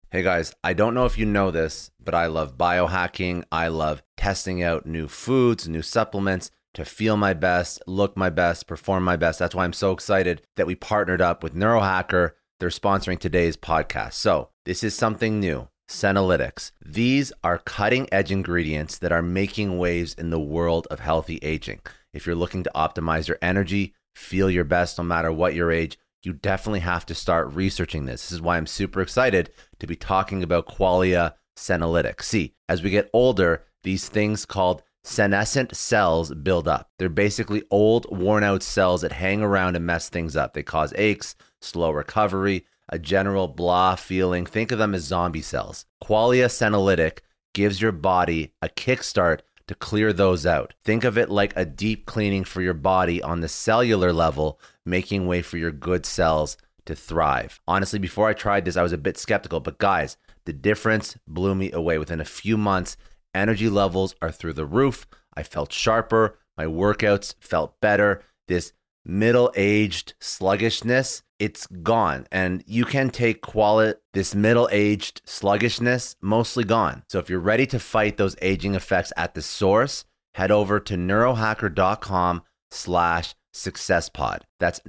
Hey guys, I don't know if you know this, but I love biohacking. I love testing out new foods, new supplements to feel my best, look my best, perform my best. That's why I'm so excited that we partnered up with Neurohacker. They're sponsoring today's podcast. So this is something new, Senolytics. These are cutting edge ingredients that are making waves in the world of healthy aging. If you're looking to optimize your energy, feel your best no matter what your age, you definitely have to start researching this. This is why I'm super excited to be talking about Qualia Senolytics. See, as we get older, these things called senescent cells build up. They're basically old, worn out cells that hang around and mess things up. They cause aches, slow recovery, a general blah feeling. Think of them as zombie cells. Qualia Senolytic gives your body a kickstart to clear those out. Think of it like a deep cleaning for your body on the cellular level, making way for your good cells to thrive. Honestly, before I tried this, I was a bit skeptical, but guys, the difference blew me away. Within a few months, energy levels are through the roof. I felt sharper. My workouts felt better. This middle-aged sluggishness, it's gone. And you can take this middle-aged sluggishness, mostly gone. So if you're ready to fight those aging effects at the source, head over to neurohacker.com/successpod. That's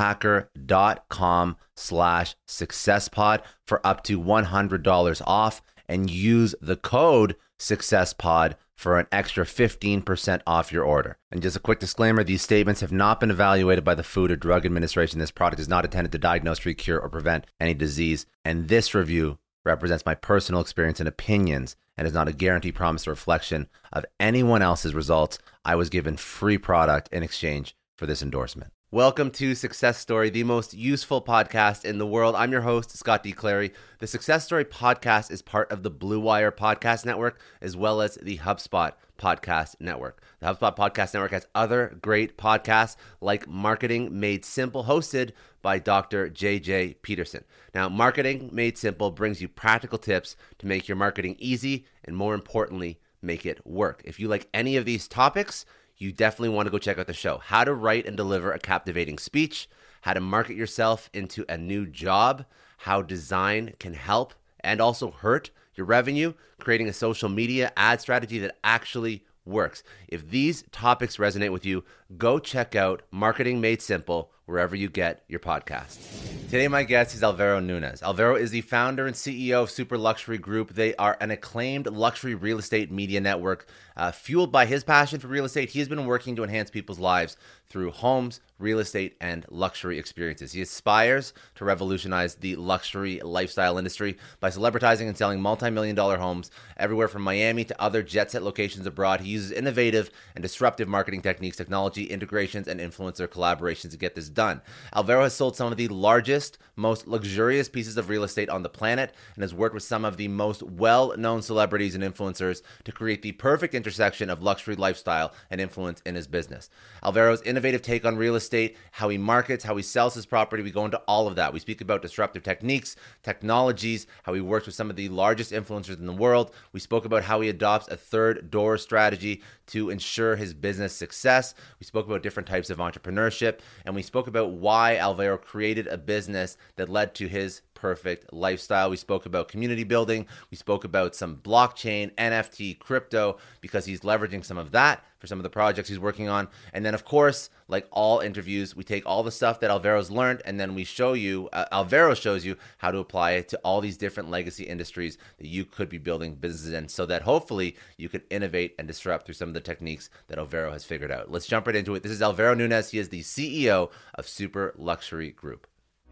neurohacker.com/successpod for up to $100 off, and use the code SUCCESSPOD for an extra 15% off your order. And just a quick disclaimer, these statements have not been evaluated by the Food or Drug Administration. This product is not intended to diagnose, treat, cure, or prevent any disease. And this review represents my personal experience and opinions and is not a guarantee, promise, or reflection of anyone else's results. I was given free product in exchange for this endorsement. Welcome to Success Story, the most useful podcast in the world. I'm your host, Scott D. Clary. The Success Story podcast is part of the Blue Wire Podcast Network, as well as the HubSpot Podcast Network. The HubSpot Podcast Network has other great podcasts like Marketing Made Simple, hosted by Dr. JJ Peterson. Now, Marketing Made Simple brings you practical tips to make your marketing easy and, more importantly, make it work. If you like any of these topics, you definitely want to go check out the show. How to write and deliver a captivating speech, how to market yourself into a new job, how design can help and also hurt your revenue, creating a social media ad strategy that actually works. If these topics resonate with you, go check out Marketing Made Simple wherever you get your podcasts. Today, my guest is Alvaro Nunes. Alvaro is the founder and CEO of Super Luxury Group. They are an acclaimed luxury real estate media network. Fueled by his passion for real estate, he has been working to enhance people's lives through homes, real estate, and luxury experiences. He aspires to revolutionize the luxury lifestyle industry by celebritizing and selling multi-million-dollar homes everywhere from Miami to other jet-set locations abroad. He uses innovative and disruptive marketing techniques, technology integrations, and influencer collaborations to get this done. Alvaro has sold some of the largest, most luxurious pieces of real estate on the planet and has worked with some of the most well-known celebrities and influencers to create the perfect intersection of luxury lifestyle and influence in his business. Alvaro's innovative take on real estate, how he markets, how he sells his property, we go into all of that. We speak about disruptive techniques, technologies, how he works with some of the largest influencers in the world. We spoke about how he adopts a third door strategy to ensure his business success. We spoke about different types of entrepreneurship, and we spoke about why Alvaro created a business that led to his perfect lifestyle. We spoke about community building. We spoke about some blockchain, NFT, crypto, because he's leveraging some of that for some of the projects he's working on. And then, of course, like all interviews, we take all the stuff that Alvaro's learned, and then we show you, Alvaro shows you how to apply it to all these different legacy industries that you could be building businesses in, so that hopefully you can innovate and disrupt through some of the techniques that Alvaro has figured out. Let's jump right into it. This is Alvaro Nunes. He is the CEO of Super Luxury Group.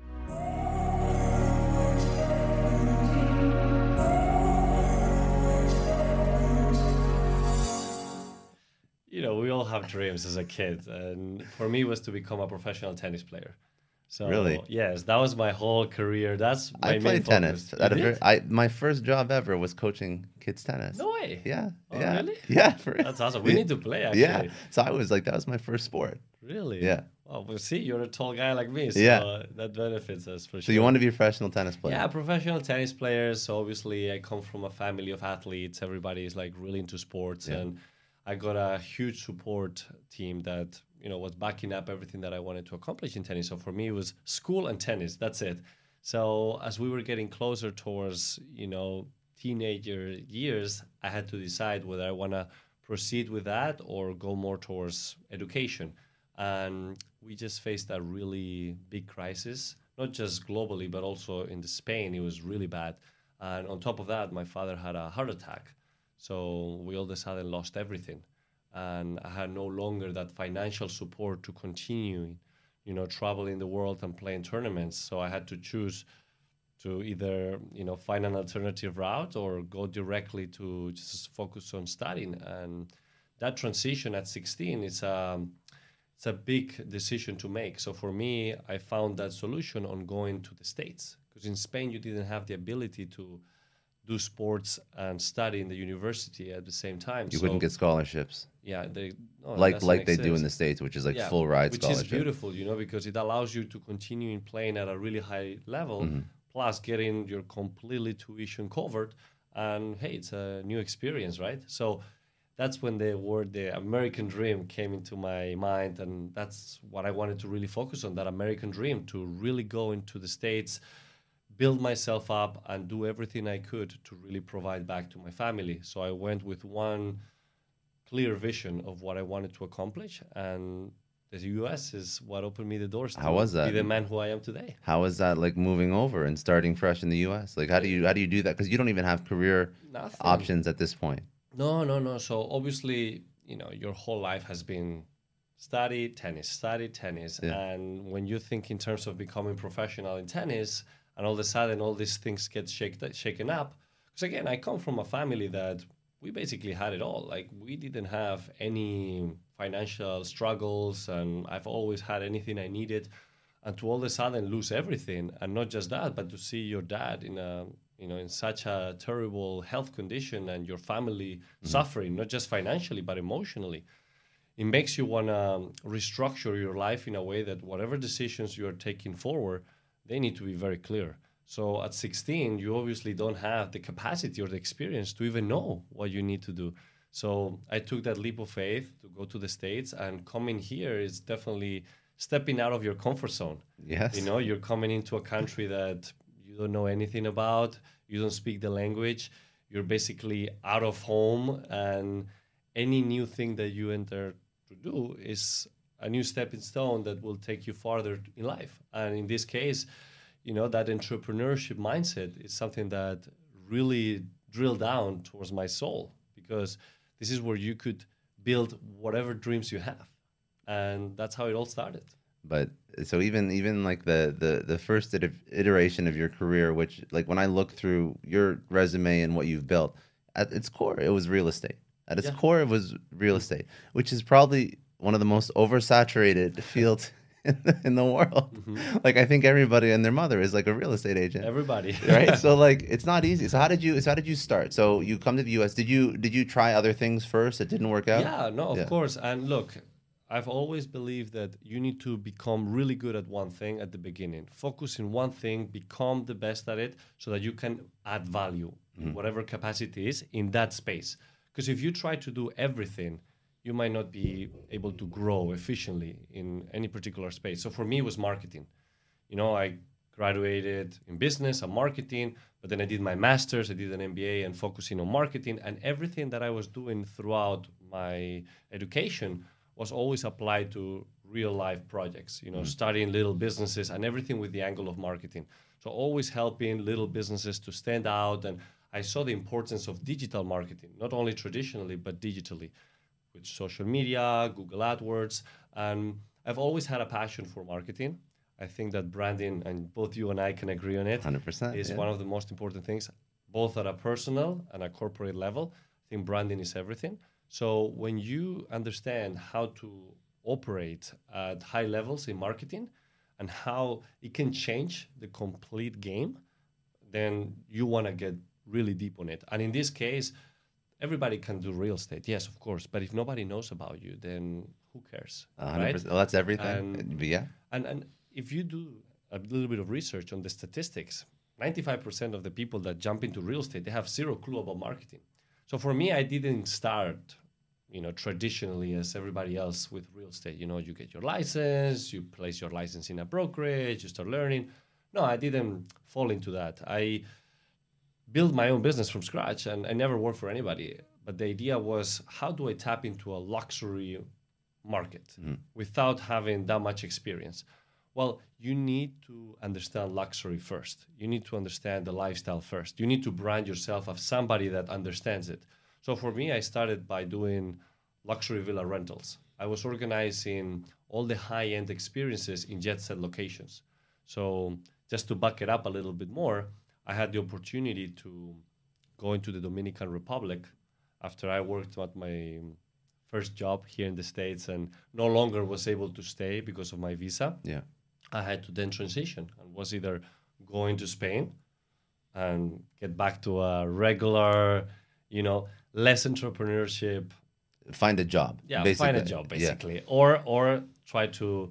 You know, we all have dreams as a kid, and for me it was to become a professional tennis player. So Really? Yes, that was my whole career. That's my I main played tennis. focus. You did? My first job ever was coaching kids tennis. No way. Yeah. Oh, yeah. really? Yeah. That's awesome. We need to play, actually. Yeah. So I was like, that was my first sport. Really? Yeah. Oh, well, see, you're a tall guy like me, so Yeah. that benefits us for sure. So you want to be a professional tennis player? Yeah, professional tennis players. So obviously, I come from a family of athletes. Everybody is like really into sports, and I got a huge support team that was backing up everything that I wanted to accomplish in tennis. So for me, it was school and tennis. That's it. So as we were getting closer towards, teenager years, I had to decide whether I want to proceed with that or go more towards education. And we just faced a really big crisis, not just globally, but also in the Spain. It was really bad. And on top of that, my father had a heart attack. So we all of a sudden lost everything. And I had no longer that financial support to continue, traveling the world and playing tournaments. So I had to choose to either, find an alternative route or go directly to just focus on studying. And that transition at 16 it's a big decision to make. So for me, I found that solution on going to the States, because in Spain you didn't have the ability to do sports and study in the university at the same time. You wouldn't get scholarships. Yeah, like they do in the States, which is like full ride scholarship. Which is beautiful, because it allows you to continue playing at a really high level, plus getting your completely tuition covered. And hey, it's a new experience, right? So that's when the word the American dream came into my mind, and that's what I wanted to really focus on, that American dream, to really go into the States, build myself up, and do everything I could to really provide back to my family. So I went with one clear vision of what I wanted to accomplish, and the US is what opened me the doors to be the man who I am today. How was that, like, moving over and starting fresh in the US? Like, how do you do that? Because you don't even have career options at this point. No. So obviously, your whole life has been study tennis. Yeah. And when you think in terms of becoming professional in tennis, and all of a sudden all these things get shaken up. Because again, I come from a family that we basically had it all. Like, we didn't have any financial struggles, and I've always had anything I needed. And to all of a sudden lose everything, and not just that, but to see your dad in such a terrible health condition, and your family suffering, not just financially, but emotionally. It makes you want to restructure your life in a way that whatever decisions you are taking forward, they need to be very clear. So at 16, you obviously don't have the capacity or the experience to even know what you need to do. So I took that leap of faith to go to the States, and coming here is definitely stepping out of your comfort zone. Yes. You're coming into a country that you don't know anything about, you don't speak the language, you're basically out of home, and any new thing that you enter to do is a new stepping stone that will take you farther in life. And in this case, that entrepreneurship mindset is something that really drilled down towards my soul, because this is where you could build whatever dreams you have. And that's how it all started. But so even like the first iteration of your career, which, like, when I look through your resume and what you've built, at its core, it was real estate. At its core, it was real estate, which is probably one of the most oversaturated fields in the world. Mm-hmm. Like, I think everybody and their mother is like a real estate agent. Everybody, right? So, like, it's not easy. So how did you start? So you come to the US. Did you try other things first that didn't work out? Yeah, no, of course. And look, I've always believed that you need to become really good at one thing at the beginning. Focus in one thing, become the best at it, so that you can add value in whatever capacity is in that space. Because if you try to do everything, you might not be able to grow efficiently in any particular space. So for me, it was marketing. I graduated in business and marketing, but then I did my master's, I did an MBA, and focusing on marketing, and everything that I was doing throughout my education was always applied to real life projects, starting little businesses and everything with the angle of marketing. So always helping little businesses to stand out. And I saw the importance of digital marketing, not only traditionally, but digitally, with social media, Google AdWords. And I've always had a passion for marketing. I think that branding, and both you and I can agree on it, 100%, is one of the most important things, both at a personal and a corporate level. I think branding is everything. So when you understand how to operate at high levels in marketing and how it can change the complete game, then you want to get really deep on it. And in this case, everybody can do real estate, yes, of course. But if nobody knows about you, then who cares? 100%. Right? Well, that's everything. Yeah. And if you do a little bit of research on the statistics, 95% of the people that jump into real estate, they have zero clue about marketing. So for me, I didn't start, traditionally as everybody else with real estate. You get your license, you place your license in a brokerage, you start learning. No, I didn't fall into that. I built my own business from scratch, and I never worked for anybody. But the idea was, how do I tap into a luxury market without having that much experience? Well, you need to understand luxury first. You need to understand the lifestyle first. You need to brand yourself as somebody that understands it. So for me, I started by doing luxury villa rentals. I was organizing all the high-end experiences in jet set locations. So just to back it up a little bit more, I had the opportunity to go into the Dominican Republic after I worked at my first job here in the States and no longer was able to stay because of my visa. Yeah. I had to then transition and was either going to Spain and get back to a regular, less entrepreneurship. Find a job. Yeah, basically. find a job basically, Yeah. or try to,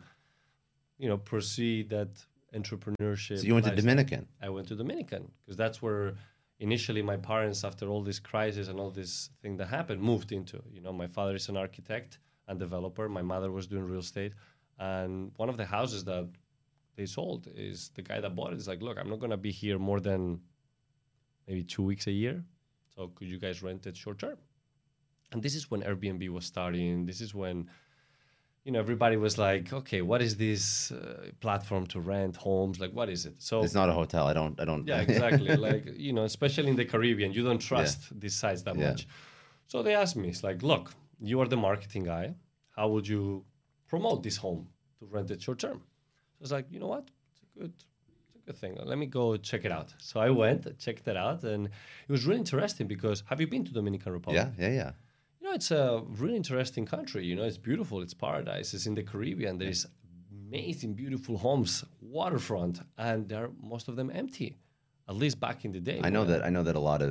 pursue that entrepreneurship. So you went to lifestyle. Dominican. I went to Dominican because that's where initially my parents, after all this crisis and all this thing that happened, moved into. My father is an architect and developer. My mother was doing real estate, and one of the houses that they sold is the guy that bought it is like, look, I'm not gonna be here more than maybe 2 weeks a year, so could you guys rent it short term? And this is when Airbnb was starting. This is when everybody was like, okay, what is this platform to rent homes? Like, what is it? So It's not a hotel. I don't. yeah, exactly. Like, especially in the Caribbean, you don't trust these sites that Yeah. much. So they asked me, it's like, look, you are the marketing guy. How would you promote this home to rent it short term? So I was like, you know what? It's a good thing. Let me go check it out. So I went, checked it out, and it was really interesting because have you been to Dominican Republic? Yeah. It's a really interesting country. It's beautiful. It's paradise. It's in the Caribbean. There is amazing, beautiful homes, waterfront, and most of them empty. At least back in the day. I know that a lot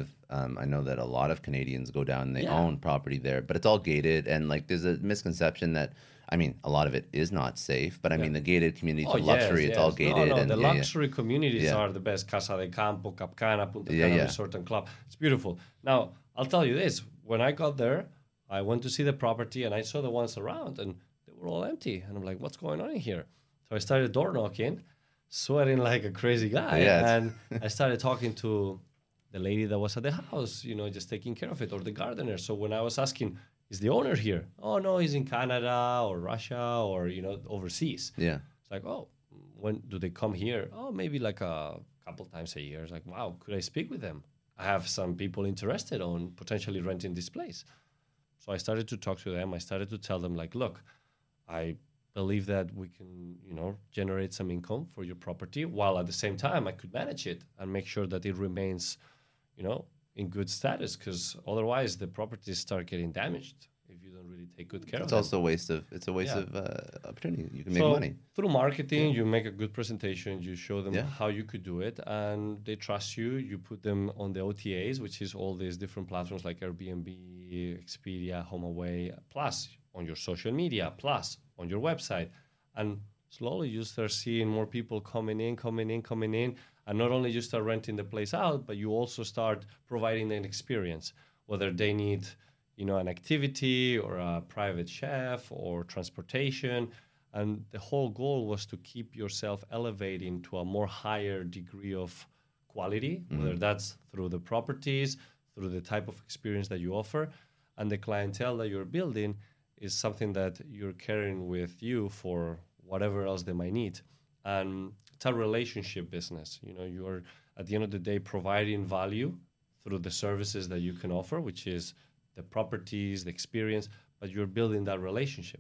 of Canadians go down and they Yeah. own property there, but it's all gated, and like there's a misconception that a lot of it is not safe, but the gated communities Oh, are luxury. yes, It's all yes. gated. No, and the yeah, luxury communities Yeah. are the best. Casa de Campo, Capcana, Punta Yeah, Cana yeah. Resort and Club. It's beautiful. Now, I'll tell you this. When I got there, I went to see the property and I saw the ones around and they were all empty. And I'm like, what's going on in here? So I started door knocking, sweating like a crazy guy. Yeah. And I started talking to the lady that was at the house, just taking care of it, or the gardener. So when I was asking, is the owner here? Oh, no, he's in Canada or Russia or, overseas. Yeah. It's like, oh, when do they come here? Oh, maybe like a couple times a year. It's like, wow, could I speak with them? I have some people interested on potentially renting this place. So I started to talk to them. I started to tell them, like, look, I believe that we can, generate some income for your property while at the same time I could manage it and make sure that it remains, in good status, because otherwise the properties start getting damaged if you don't really take good care of It's them. also a waste of opportunity. You can make money. Through marketing, you make a good presentation, you show them Yeah. how you could do it, and they trust you. You put them on the OTAs, which is all these different platforms like Airbnb, Expedia, HomeAway, plus on your social media, plus on your website. And slowly you start seeing more people coming in. And not only you start renting the place out, but you also start providing an experience, whether they need an activity or a private chef or transportation. And the whole goal was to keep yourself elevating to a more higher degree of quality, whether that's through the properties, through the type of experience that you offer. And the clientele that you're building is something that you're carrying with you for whatever else they might need. And it's a relationship business. You're at the end of the day providing value through the services that you can offer, which is the properties, the experience, but you're building that relationship.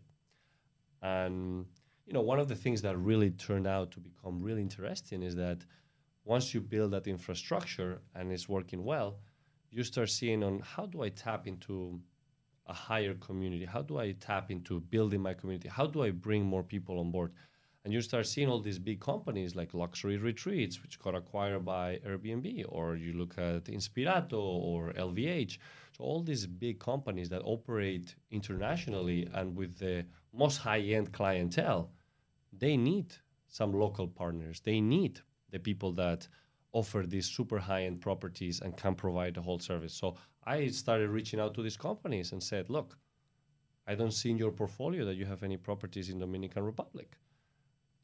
And one of the things that really turned out to become really interesting is that once you build that infrastructure and it's working well, you start seeing on how do I tap into a higher community? How do I tap into building my community? How do I bring more people on board? And you start seeing all these big companies like Luxury Retreats, which got acquired by Airbnb, or you look at Inspirato or LVH. So all these big companies that operate internationally and with the most high-end clientele, they need some local partners. They need the people that offer these super high-end properties and can provide the whole service. So I started reaching out to these companies and said, look, I don't see in your portfolio that you have any properties in Dominican Republic.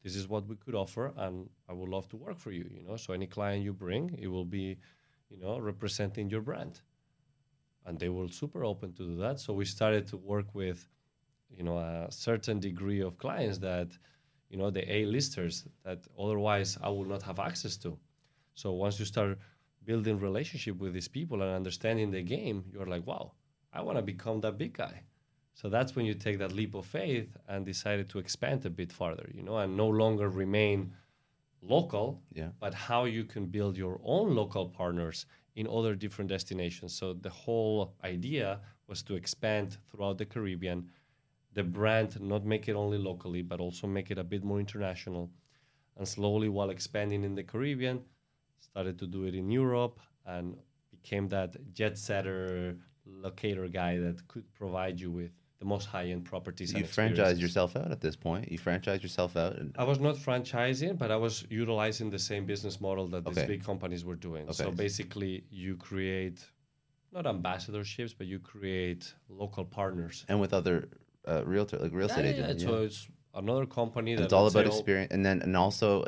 this is what we could offer, and I would love to work for you. So any client you bring, it will be, representing your brand, and they were super open to do that. So we started to work with, a certain degree of clients that, the A-listers that otherwise I would not have access to. So once you start building relationship with these people and understanding the game, you're like, wow, I want to become that big guy. So that's when you take that leap of faith and decided to expand a bit farther, and no longer remain local, but how you can build your own local partners in other different destinations. So the whole idea was to expand throughout the Caribbean, the brand, not make it only locally, but also make it a bit more international. And slowly, while expanding in the Caribbean, started to do it in Europe and became that jet setter locator guy that could provide you with the most high-end properties. You franchised yourself out at this point. You franchised yourself out. I was not franchising, but I was utilizing the same business model that these big companies were doing. So basically, you create not ambassadorships, but you create local partners. And with other real estate agents. So it's another company that it's all about experience, and also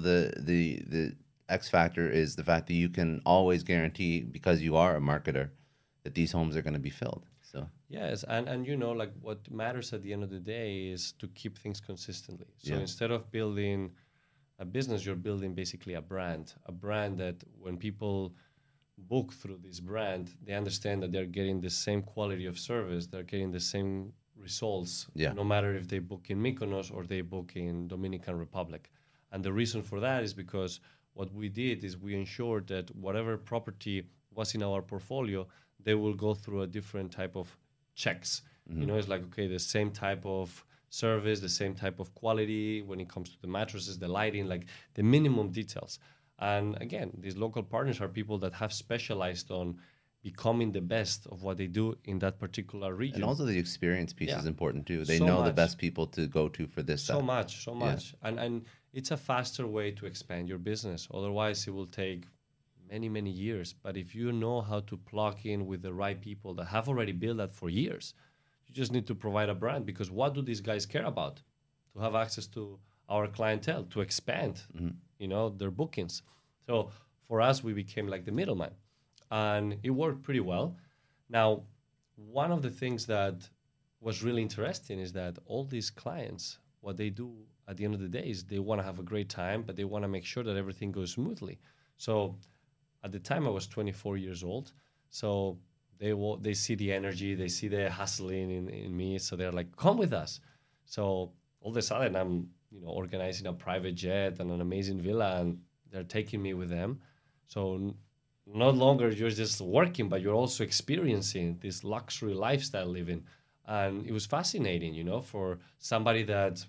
the X factor is the fact that you can always guarantee, because you are a marketer, that these homes are going to be filled. So yes, and like what matters at the end of the day is to keep things consistently. So instead of building a business, you're building basically a brand that when people book through this brand, they understand that they're getting the same quality of service, they're getting the same results, no matter if they book in Mykonos or they book in Dominican Republic. And the reason for that is because what we did is we ensured that whatever property was in our portfolio, they will go through a different type of checks. It's like, okay, the same type of service, the same type of quality when it comes to the mattresses, the lighting, like the minimum details. And again, these local partners are people that have specialized on becoming the best of what they do in that particular region. And also the experience piece is important too. They know the best people to go to for this so much. And it's a faster way to expand your business. Otherwise, it will take many, many years. But if you know how to plug in with the right people that have already built that for years, you just need to provide a brand, because what do these guys care about? To have access to our clientele, to expand, their bookings. So for us, we became like the middleman. And it worked pretty well. Now, one of the things that was really interesting is that all these clients, what they do at the end of the day is they want to have a great time, but they want to make sure that everything goes smoothly. So at the time, I was 24 years old. So they see the energy, they see the hustling in me. So they're like, come with us. So all of a sudden, I'm organizing a private jet and an amazing villa, and they're taking me with them. So no longer you're just working, but you're also experiencing this luxury lifestyle living. And it was fascinating, for somebody that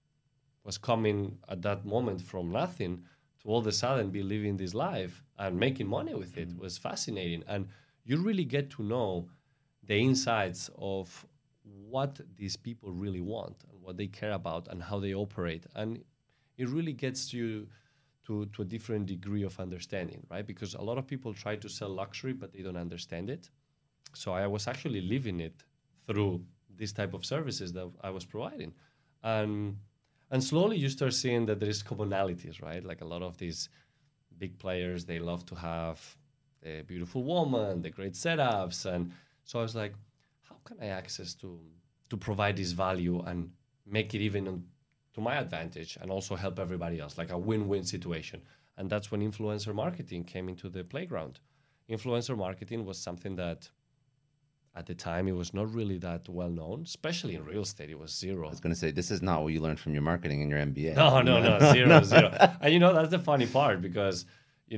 was coming at that moment from nothing to all of a sudden be living this life and making money with it. Was fascinating. And you really get to know the insides of what these people really want and what they care about and how they operate. And it really gets you to a different degree of understanding, right? Because a lot of people try to sell luxury, but they don't understand it. So I was actually living it through this type of services that I was providing. And slowly you start seeing that there is commonalities, right? Like a lot of these big players, they love to have the beautiful woman, the great setups. And so I was like, how can I access to provide this value and make it even to my advantage and also help everybody else, like a win-win situation? And that's when influencer marketing came into the playground. Influencer marketing was something that at the time it was not really that well known, especially in real estate. It was zero. I was going to say, this is not what you learned from your marketing in your MBA. No, zero. And that's the funny part, because,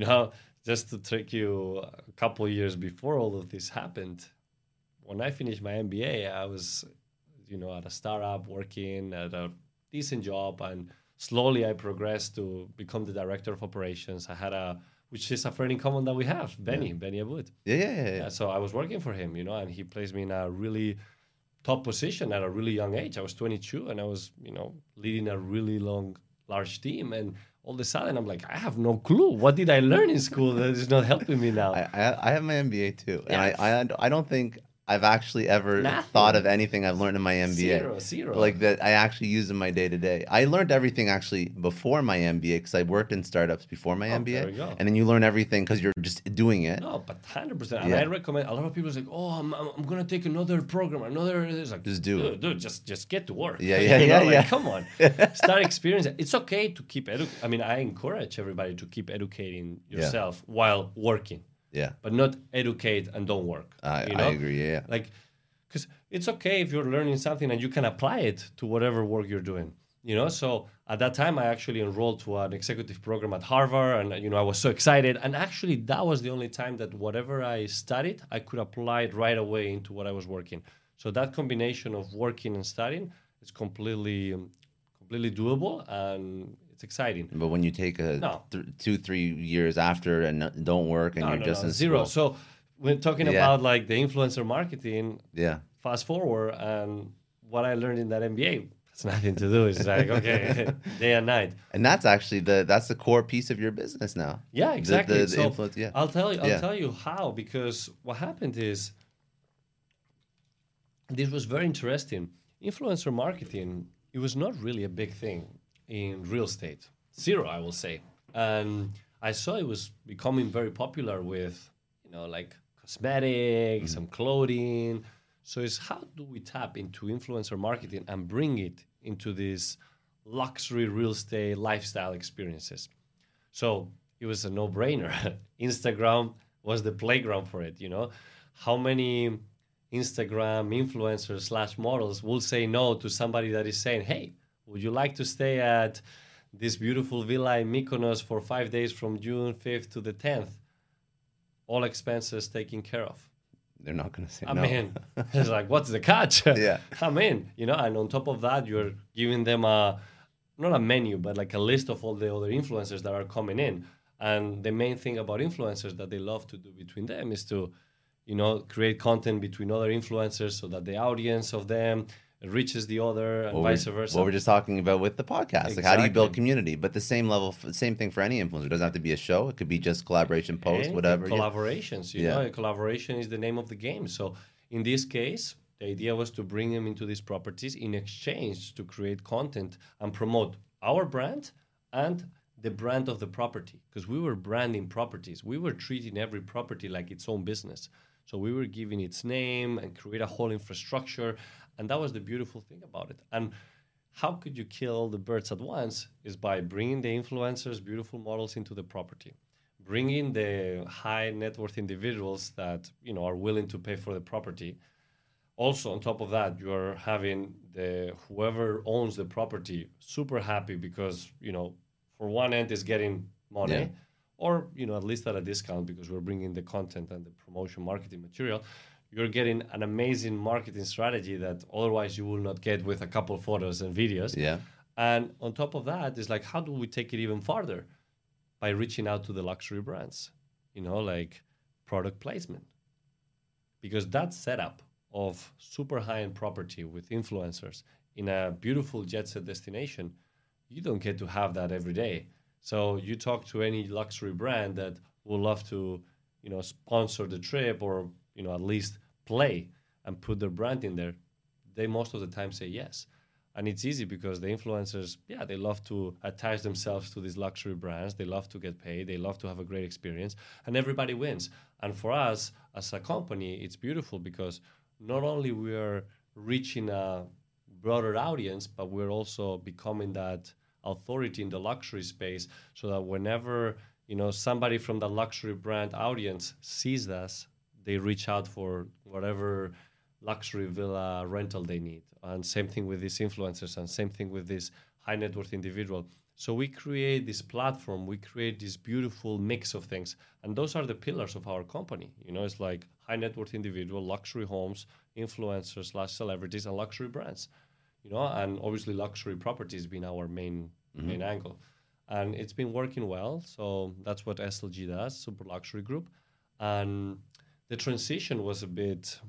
just to take you a couple of years before all of this happened, when I finished my MBA, I was, at a startup working at a decent job, and slowly I progressed to become the director of operations. I had which is a friend in common that we have, Benny Abud. Yeah. So I was working for him, and he placed me in a really top position at a really young age. I was 22, and I was, leading a really large team. And all of a sudden, I'm like, I have no clue. What did I learn in school that is not helping me now? I have my MBA too, and I don't think I've actually ever Nothing. thought of anything I've learned in my MBA. Zero. Like that I actually use in my day to day. I learned everything actually before my MBA because I worked in startups before my MBA. There we go. And then you learn everything because you're just doing it. No, but 100%. And Yeah. I recommend, a lot of people say, oh, I'm going to take another program, it's like, Just do it. Dude, just get to work. Yeah, You know, like, yeah. come on. Start experiencing. It's okay to keep I mean, I encourage everybody to keep educating yourself while working, Yeah. but not educate and don't work. I agree. Yeah. Like, because it's okay if you're learning something and you can apply it to whatever work you're doing. You know, so at that time I actually enrolled to an executive program at Harvard, and I was so excited. And actually, that was the only time that whatever I studied, I could apply it right away into what I was working. So that combination of working and studying is completely doable, and it's exciting. But when you take a 2-3 years after and don't work and you're just in zero. school. So we're talking about like the influencer marketing. Yeah. Fast forward, and what I learned in that MBA. It's nothing to do. It's like, okay, day and night. And that's actually that's the core piece of your business now. Yeah, exactly. The influence, yeah. I'll tell you how, because what happened is this was very interesting. Influencer marketing, it was not really a big thing in real estate. Zero, I will say. And I saw it was becoming very popular with, like cosmetics, some clothing. So it's how do we tap into influencer marketing and bring it into these luxury real estate lifestyle experiences? So it was a no-brainer. Instagram was the playground for it, How many Instagram influencers / models will say no to somebody that is saying, hey, would you like to stay at this beautiful villa in Mykonos for 5 days from June 5th to the 10th? All expenses taken care of. They're not going to say I no. mean, it's like, what's the catch? Yeah. I'm in, and on top of that, you're giving them not a menu, but like a list of all the other influencers that are coming in. And the main thing about influencers that they love to do between them is to, create content between other influencers so that the audience of them reaches the other and vice versa. What we're just talking about with the podcast. Exactly. Like, how do you build community? But the same thing for any influencer. It doesn't have to be a show. It could be just collaboration posts, whatever. Collaborations, you know. Collaboration is the name of the game. So in this case, the idea was to bring them into these properties in exchange to create content and promote our brand and the brand of the property. Because we were branding properties. We were treating every property like its own business. So we were giving its name and create a whole infrastructure. And that was the beautiful thing about it. And how could you kill the birds at once is by bringing the influencers, beautiful models into the property, bringing the high net worth individuals that, are willing to pay for the property. Also, on top of that, you're having whoever owns the property super happy because, for one end is getting money or, at least at a discount because we're bringing the content and the promotion marketing material. You're getting an amazing marketing strategy that otherwise you will not get with a couple of photos and videos. Yeah. And on top of that, it's like, how do we take it even farther? By reaching out to the luxury brands, like product placement. Because that setup of super high-end property with influencers in a beautiful jet set destination, you don't get to have that every day. So you talk to any luxury brand that will love to, sponsor the trip or at least play and put their brand in there, they most of the time say yes. And it's easy because the influencers, they love to attach themselves to these luxury brands. They love to get paid. They love to have a great experience. And everybody wins. And for us, as a company, it's beautiful because not only we are reaching a broader audience, but we're also becoming that authority in the luxury space so that whenever, somebody from the luxury brand audience sees us, they reach out for whatever luxury villa rental they need. And same thing with these influencers and same thing with this high net worth individual. So we create this platform, we create this beautiful mix of things. And those are the pillars of our company. It's like high net worth individual, luxury homes, influencers / celebrities, and luxury brands. And obviously luxury properties being our main angle. And it's been working well. So that's what SLG does, Super Luxury Group. And the transition was a bit,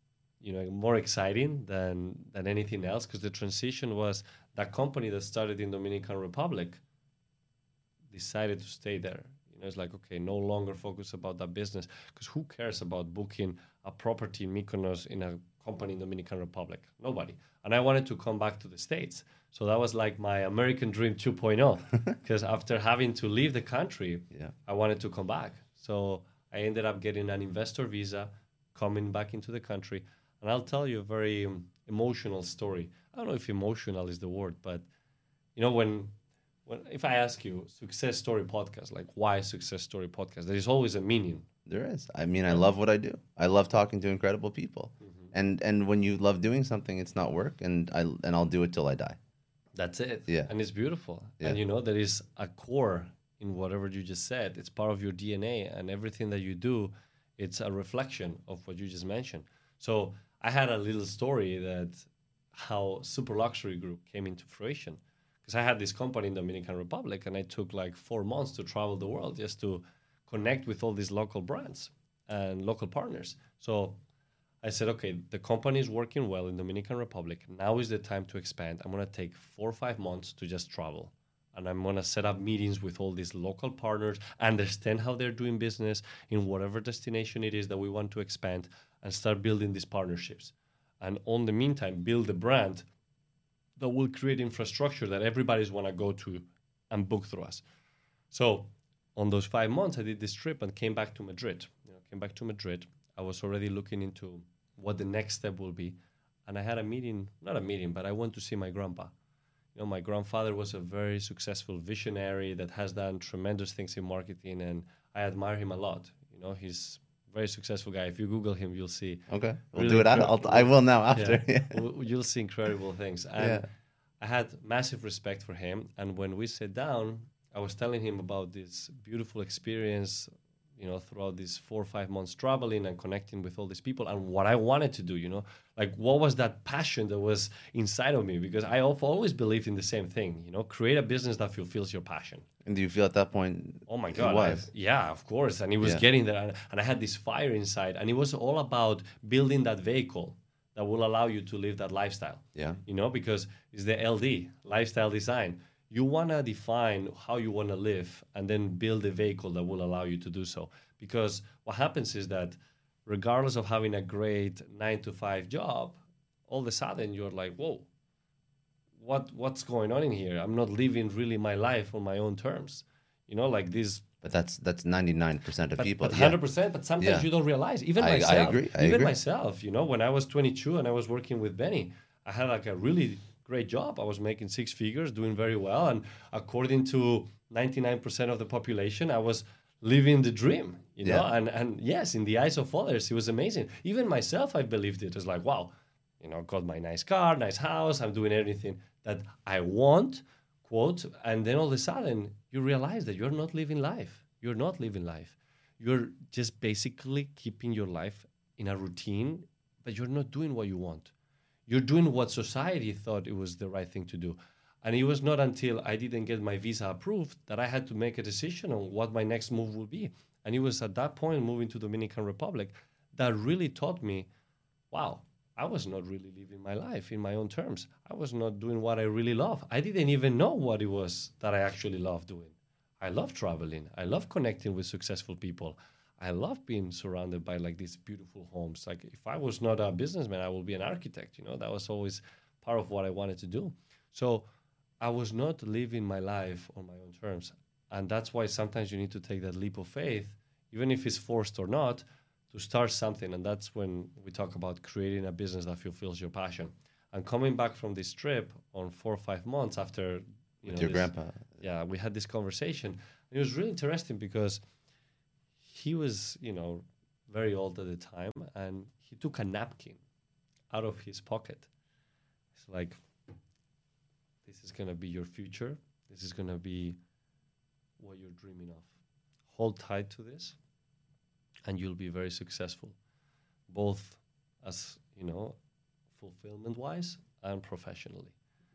more exciting than anything else because the transition was that company that started in Dominican Republic decided to stay there. It's like, okay, no longer focus about that business, because who cares about booking a property in Mykonos in a company in Dominican Republic? Nobody. And I wanted to come back to the States. So that was like my American dream 2.0, because after having to leave the country, I wanted to come back. So I ended up getting an investor visa, coming back into the country. And I'll tell you a very emotional story. I don't know if emotional is the word, but when if I ask you success story podcast, like why success story podcast, there is always a meaning. There is. I mean, I love what I do. I love talking to incredible people. And when you love doing something, it's not work, and I'll do it till I die. That's it. Yeah. And it's beautiful. Yeah. And there is a core in whatever you just said. It's part of your DNA, and everything that you do, it's a reflection of what you just mentioned. So I had a little story that how Super Luxury Group came into fruition. Because I had this company in Dominican Republic, and I took like 4 months to travel the world just to connect with all these local brands and local partners. So I said, okay, the company is working well in Dominican Republic. Now is the time to expand. I'm going to take 4 or 5 months to just travel. And I'm going to set up meetings with all these local partners, understand how they're doing business in whatever destination it is that we want to expand, and start building these partnerships. And on the meantime, build a brand that will create infrastructure that everybody's want to go to and book through us. So on those 5 months, I did this trip and came back to Madrid. I was already looking into what the next step will be. And I had not a meeting, but I went to see my grandpa. My grandfather was a very successful visionary that has done tremendous things in marketing, and I admire him a lot. He's a very successful guy. If you Google him, you'll see. Okay, we'll do it. I will now after. Yeah. You'll see incredible things. And I had massive respect for him. And when we sat down, I was telling him about this beautiful experience, throughout these 4 or 5 months traveling and connecting with all these people, and what I wanted to do, like what was that passion that was inside of me? Because I always believed in the same thing, create a business that fulfills your passion. And do you feel at that point? Oh my God. Yeah, of course. And it was getting there, and I had this fire inside, and it was all about building that vehicle that will allow you to live that lifestyle. Yeah. Because it's the LD, lifestyle design. You want to define how you want to live and then build a vehicle that will allow you to do so. Because what happens is that regardless of having a great 9-to-5 job, all of a sudden you're like, whoa, what's going on in here? I'm not living really my life on my own terms. Like this. But that's 99% of people. But 100%, but sometimes you don't realize. Even myself. I agree. Myself, when I was 22 and I was working with Benny, I had like a really great job. I was making 6 figures, doing very well. And according to 99% of the population, I was living the dream, And yes, in the eyes of others, it was amazing. Even myself, I believed it. It's like, wow, got my nice car, nice house. I'm doing everything that I want, quote. And then all of a sudden, you realize that you're not living life. You're not living life. You're just basically keeping your life in a routine, but you're not doing what you want. You're doing what society thought it was the right thing to do. And it was not until I didn't get my visa approved that I had to make a decision on what my next move would be. And it was at that point, moving to Dominican Republic, that really taught me, wow, I was not really living my life in my own terms. I was not doing what I really love. I didn't even know what it was that I actually loved doing. I love traveling. I love connecting with successful people. I love being surrounded by like these beautiful homes. Like if I was not a businessman, I would be an architect. That was always part of what I wanted to do. So I was not living my life on my own terms. And that's why sometimes you need to take that leap of faith, even if it's forced or not, to start something. And that's when we talk about creating a business that fulfills your passion. And coming back from this trip on 4 or 5 months after, with your grandpa. Yeah, we had this conversation. And it was really interesting because he was, very old at the time, and he took a napkin out of his pocket. It's like, this is going to be your future. This is going to be what you're dreaming of. Hold tight to this, and you'll be very successful, both as, fulfillment-wise and professionally.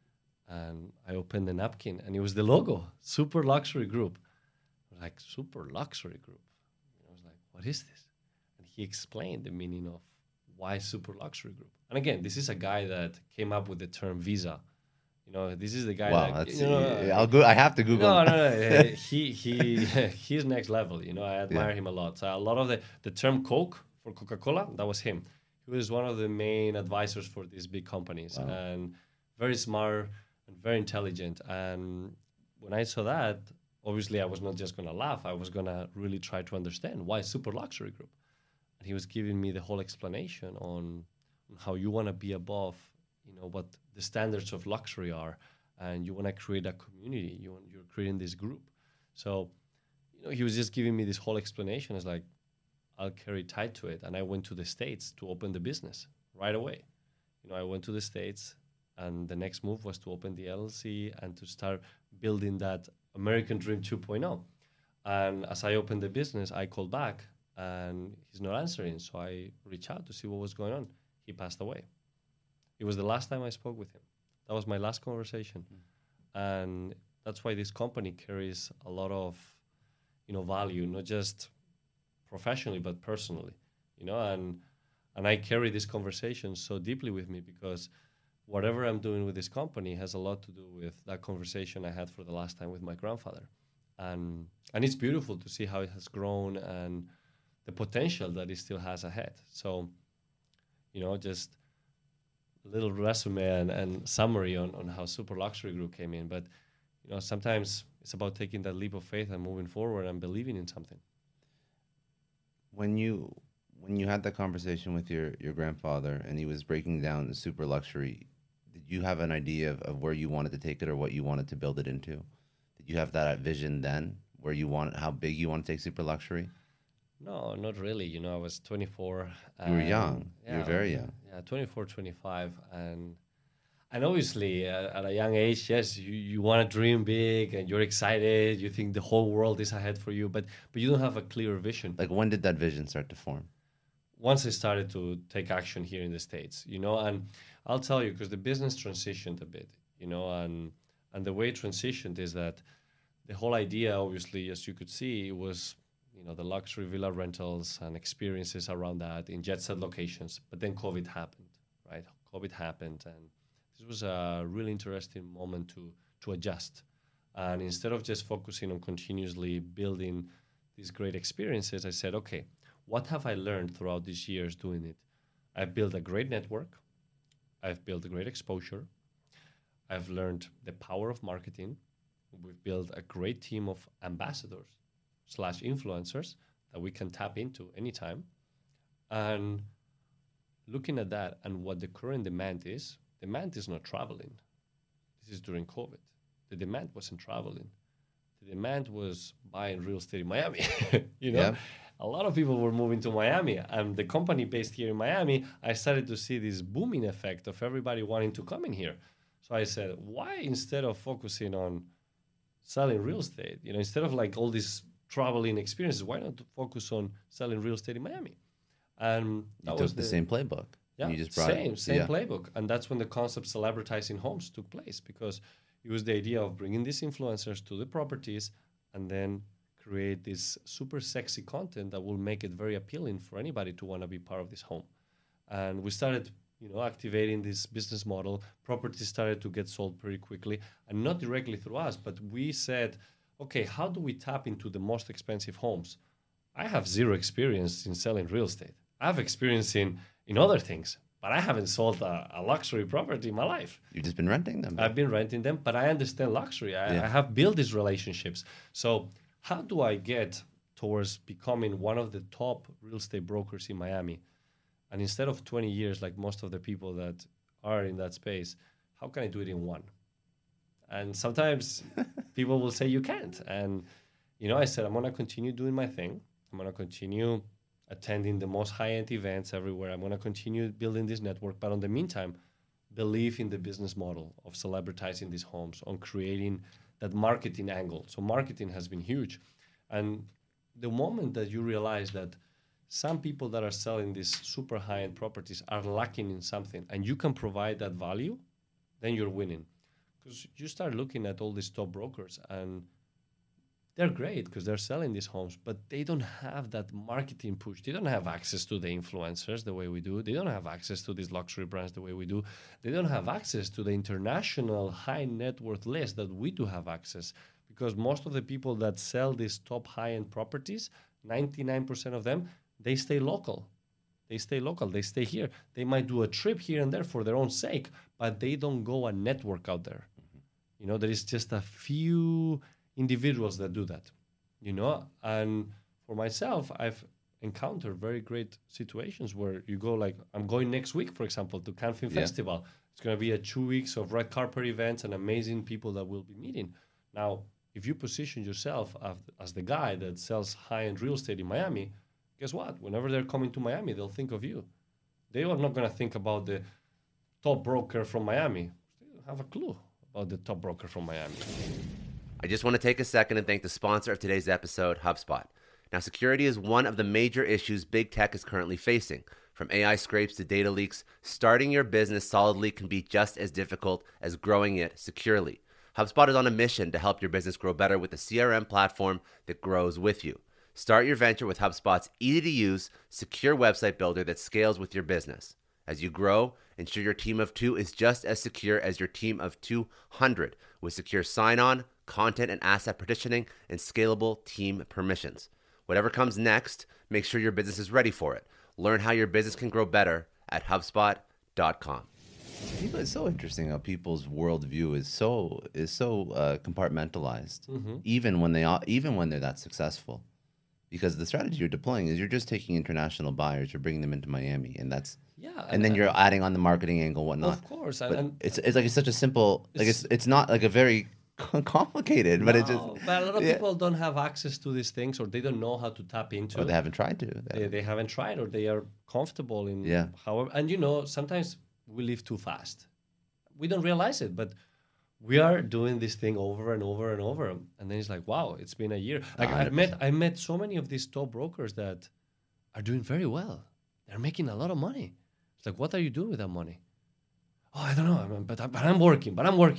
And I opened the napkin, and it was the logo, Super Luxury Group. Like, Super Luxury Group. I was like, what is this? And he explained the meaning of why Super Luxury Group. And again, this is a guy that came up with the term visa, This is the guy Wow, that, that's I'll go. I have to Google. no. He's next level. I admire him a lot. So a lot of the term Coke for Coca-Cola, that was him. He was one of the main advisors for these big companies, and very smart and very intelligent. And when I saw that, obviously I was not just gonna laugh. I was gonna really try to understand why super luxury group. And he was giving me the whole explanation on how you want to be above, what the standards of luxury are, and you want to create a community. You're creating this group. So, he was just giving me this whole explanation. It's like, I'll carry tight to it. And I went to the States to open the business right away. I went to the States, and the next move was to open the LLC and to start building that American Dream 2.0. And as I opened the business, I called back, and he's not answering. So I reached out to see what was going on. He passed away. It was the last time I spoke with him. That was my last conversation. And that's why this company carries a lot of, value, not just professionally, but personally, and I carry this conversation so deeply with me because whatever I'm doing with this company has a lot to do with that conversation I had for the last time with my grandfather. And it's beautiful to see how it has grown and the potential that it still has ahead. So, just a little resume and summary on how Super Luxury Group came in. But, sometimes it's about taking that leap of faith and moving forward and believing in something. When you had that conversation with your grandfather and he was breaking down the super luxury, did you have an idea of where you wanted to take it or what you wanted to build it into? Did you have that vision then where how big you want to take super luxury? No, not really. I was 24. You were young. Yeah, you were very young. Yeah, 24, 25. And obviously, at a young age, yes, you want to dream big and you're excited. You think the whole world is ahead for you, but you don't have a clear vision. Like, when did that vision start to form? Once I started to take action here in the States, and I'll tell you, because the business transitioned a bit, and the way it transitioned is that the whole idea, obviously, as you could see, was, the luxury villa rentals and experiences around that in jet set locations. But then COVID happened, right? COVID happened, and this was a really interesting moment to adjust. And instead of just focusing on continuously building these great experiences, I said, okay, what have I learned throughout these years doing it? I've built a great network. I've built a great exposure. I've learned the power of marketing. We've built a great team of ambassadors/influencers that we can tap into anytime. And looking at that and what the current demand is not traveling. This is during COVID. The demand wasn't traveling. The demand was buying real estate in Miami. Yeah. A lot of people were moving to Miami, and the company based here in Miami, I started to see this booming effect of everybody wanting to come in here. So I said, why instead of focusing on selling real estate, instead of like all these traveling experiences, why not focus on selling real estate in Miami? And that was the same playbook. Yeah, you just brought same playbook. And that's when the concept Celebritizing Homes took place, because it was the idea of bringing these influencers to the properties and then create this super sexy content that will make it very appealing for anybody to want to be part of this home. And we started, activating this business model. Properties started to get sold pretty quickly, and not directly through us, but we said, okay, how do we tap into the most expensive homes? I have zero experience in selling real estate. I have experience in other things, but I haven't sold a luxury property in my life. You've just been renting them. I've been renting them, but I understand luxury. I have built these relationships. So how do I get towards becoming one of the top real estate brokers in Miami? And instead of 20 years, like most of the people that are in that space, how can I do it in one? And sometimes people will say you can't. And, I said, I'm going to continue doing my thing. I'm going to continue attending the most high-end events everywhere. I'm going to continue building this network. But in the meantime, believe in the business model of celebritizing these homes, on creating that marketing angle. So marketing has been huge. And the moment that you realize that some people that are selling these super high-end properties are lacking in something, and you can provide that value, then you're winning. Because you start looking at all these top brokers, and they're great because they're selling these homes, but they don't have that marketing push. They don't have access to the influencers the way we do. They don't have access to these luxury brands the way we do. They don't have access to the international high net worth list that we do have access, because most of the people that sell these top high-end properties, 99% of them, they stay local. They stay here. They might do a trip here and there for their own sake, but they don't go and network out there. You know, there is just a few individuals that do that, you know. And for myself, I've encountered very great situations where you go, like, I'm going next week, for example, to Cannes Film Festival. It's going to be 2 weeks of red carpet events and amazing people that we'll be meeting. Now, if you position yourself as the guy that sells high-end real estate in Miami, guess what? Whenever they're coming to Miami, they'll think of you. They are not going to think about the top broker from Miami. They don't have a clue about the top broker from Miami. I just want to take a second and thank the sponsor of today's episode, HubSpot. Now, security is one of the major issues big tech is currently facing. From AI scrapes to data leaks, starting your business solidly can be just as difficult as growing it securely. HubSpot is on a mission to help your business grow better with a CRM platform that grows with you. Start your venture with HubSpot's easy-to-use, secure website builder that scales with your business. As you grow, ensure your team of 2 is just as secure as your team of 200 with secure sign-on, content and asset partitioning, and scalable team permissions. Whatever comes next, make sure your business is ready for it. Learn how your business can grow better at HubSpot.com. It's so interesting how people's worldview is so compartmentalized, even when they're that successful. Because the strategy you're deploying is you're just taking international buyers, you're bringing them into Miami, and that's and then you're adding on the marketing angle, whatnot. Of course, and it's like it's such a simple, like it's not like a very complicated, but it just. But a lot of people don't have access to these things, or they don't know how to tap into. Or they haven't tried to. They haven't tried, or they are comfortable in. However, and you know, sometimes we live too fast. We don't realize it, but we are doing this thing over and over and over, and then it's like, wow, it's been a year. Like I met so many of these top brokers that are doing very well. They're making a lot of money. It's like, what are you doing with that money? Oh, I don't know, but I'm working.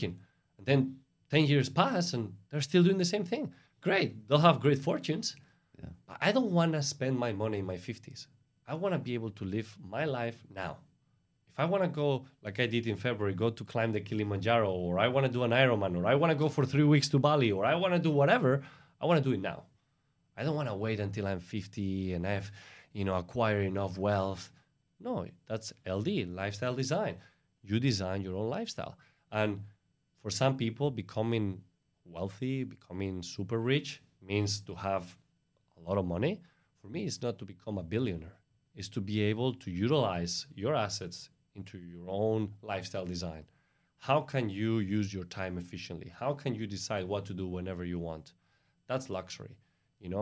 And then 10 years pass, and they're still doing the same thing. Great, they'll have great fortunes. Yeah. But I don't want to spend my money in my 50s. I want to be able to live my life now. If I want to go, like I did in February, go to climb the Kilimanjaro, or I want to do an Ironman, or I want to go for 3 weeks to Bali, or I want to do whatever, I want to do it now. I don't want to wait until I'm 50 and I've, acquired enough wealth. No, that's LD, lifestyle design. You design your own lifestyle. And for some people, becoming wealthy, becoming super rich means to have a lot of money. For me, it's not to become a billionaire. It's to be able to utilize your assets into your own lifestyle design. How can you use your time efficiently? How can you decide what to do whenever you want? That's luxury, and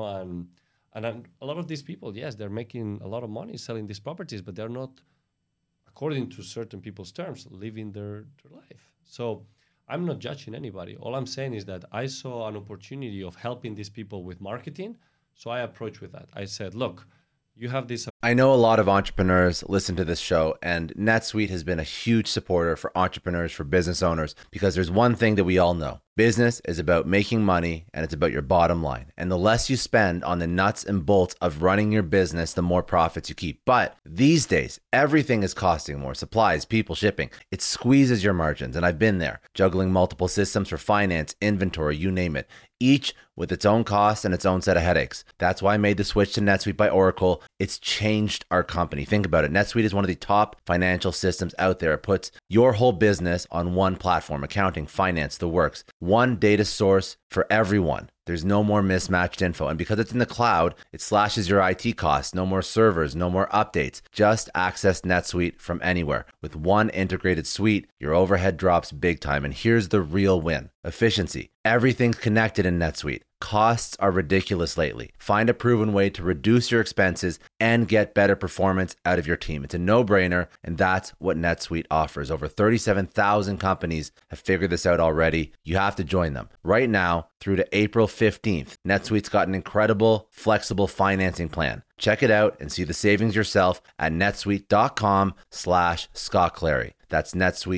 a lot of these people, yes, they're making a lot of money selling these properties, but they're not, according to certain people's terms, living their life. So I'm not judging anybody. All I'm saying is that I saw an opportunity of helping these people with marketing, so I approached with that. I said, look, you have this. I know a lot of entrepreneurs listen to this show, and NetSuite has been a huge supporter for entrepreneurs, for business owners, because there's one thing that we all know. Business is about making money, and it's about your bottom line. And the less you spend on the nuts and bolts of running your business, the more profits you keep. But these days, everything is costing more. Supplies, people, shipping. It squeezes your margins, and I've been there, juggling multiple systems for finance, inventory, you name it, each with its own costs and its own set of headaches. That's why I made the switch to NetSuite by Oracle. It's changed our company. Think about it. NetSuite is one of the top financial systems out there. It puts your whole business on one platform, accounting, finance, the works. One data source for everyone. There's no more mismatched info. And because it's in the cloud, it slashes your IT costs. No more servers, no more updates. Just access NetSuite from anywhere. With one integrated suite, your overhead drops big time. And here's the real win. Efficiency. Everything's connected in NetSuite. Costs are ridiculous lately. Find a proven way to reduce your expenses and get better performance out of your team. It's a no-brainer, and that's what NetSuite offers. Over 37,000 companies have figured this out already. You have to join them. Right now, through to April 15th, NetSuite's got an incredible, flexible financing plan. Check it out and see the savings yourself at netsuite.com/Scott Clary. That's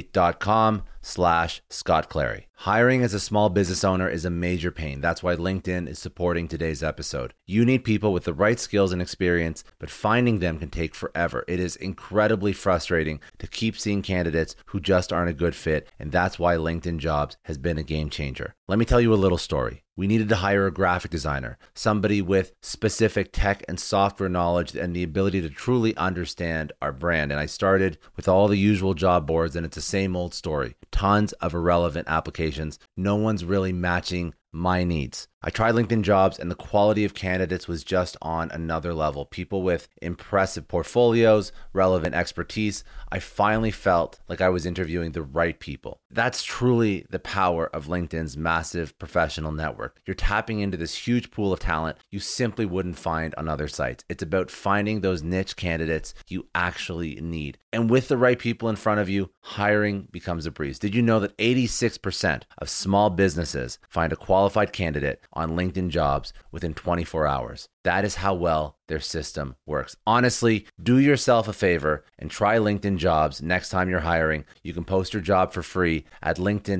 netsuite.com/Scott Clary. Hiring as a small business owner is a major pain. That's why LinkedIn is supporting today's episode. You need people with the right skills and experience, but finding them can take forever. It is incredibly frustrating to keep seeing candidates who just aren't a good fit, and that's why LinkedIn Jobs has been a game changer. Let me tell you a little story. We needed to hire a graphic designer, somebody with specific tech and software knowledge and the ability to truly understand our brand. And I started with all the usual job boards, and it's the same old story. Tons of irrelevant applications. No one's really matching my needs. I tried LinkedIn Jobs and the quality of candidates was just on another level. People with impressive portfolios, relevant expertise. I finally felt like I was interviewing the right people. That's truly the power of LinkedIn's massive professional network. You're tapping into this huge pool of talent you simply wouldn't find on other sites. It's about finding those niche candidates you actually need. And with the right people in front of you, hiring becomes a breeze. Did you know that 86% of small businesses find a qualified candidate on LinkedIn Jobs within 24 hours? That is how well their system works. Honestly, do yourself a favor and try LinkedIn Jobs next time you're hiring. You can post your job for free at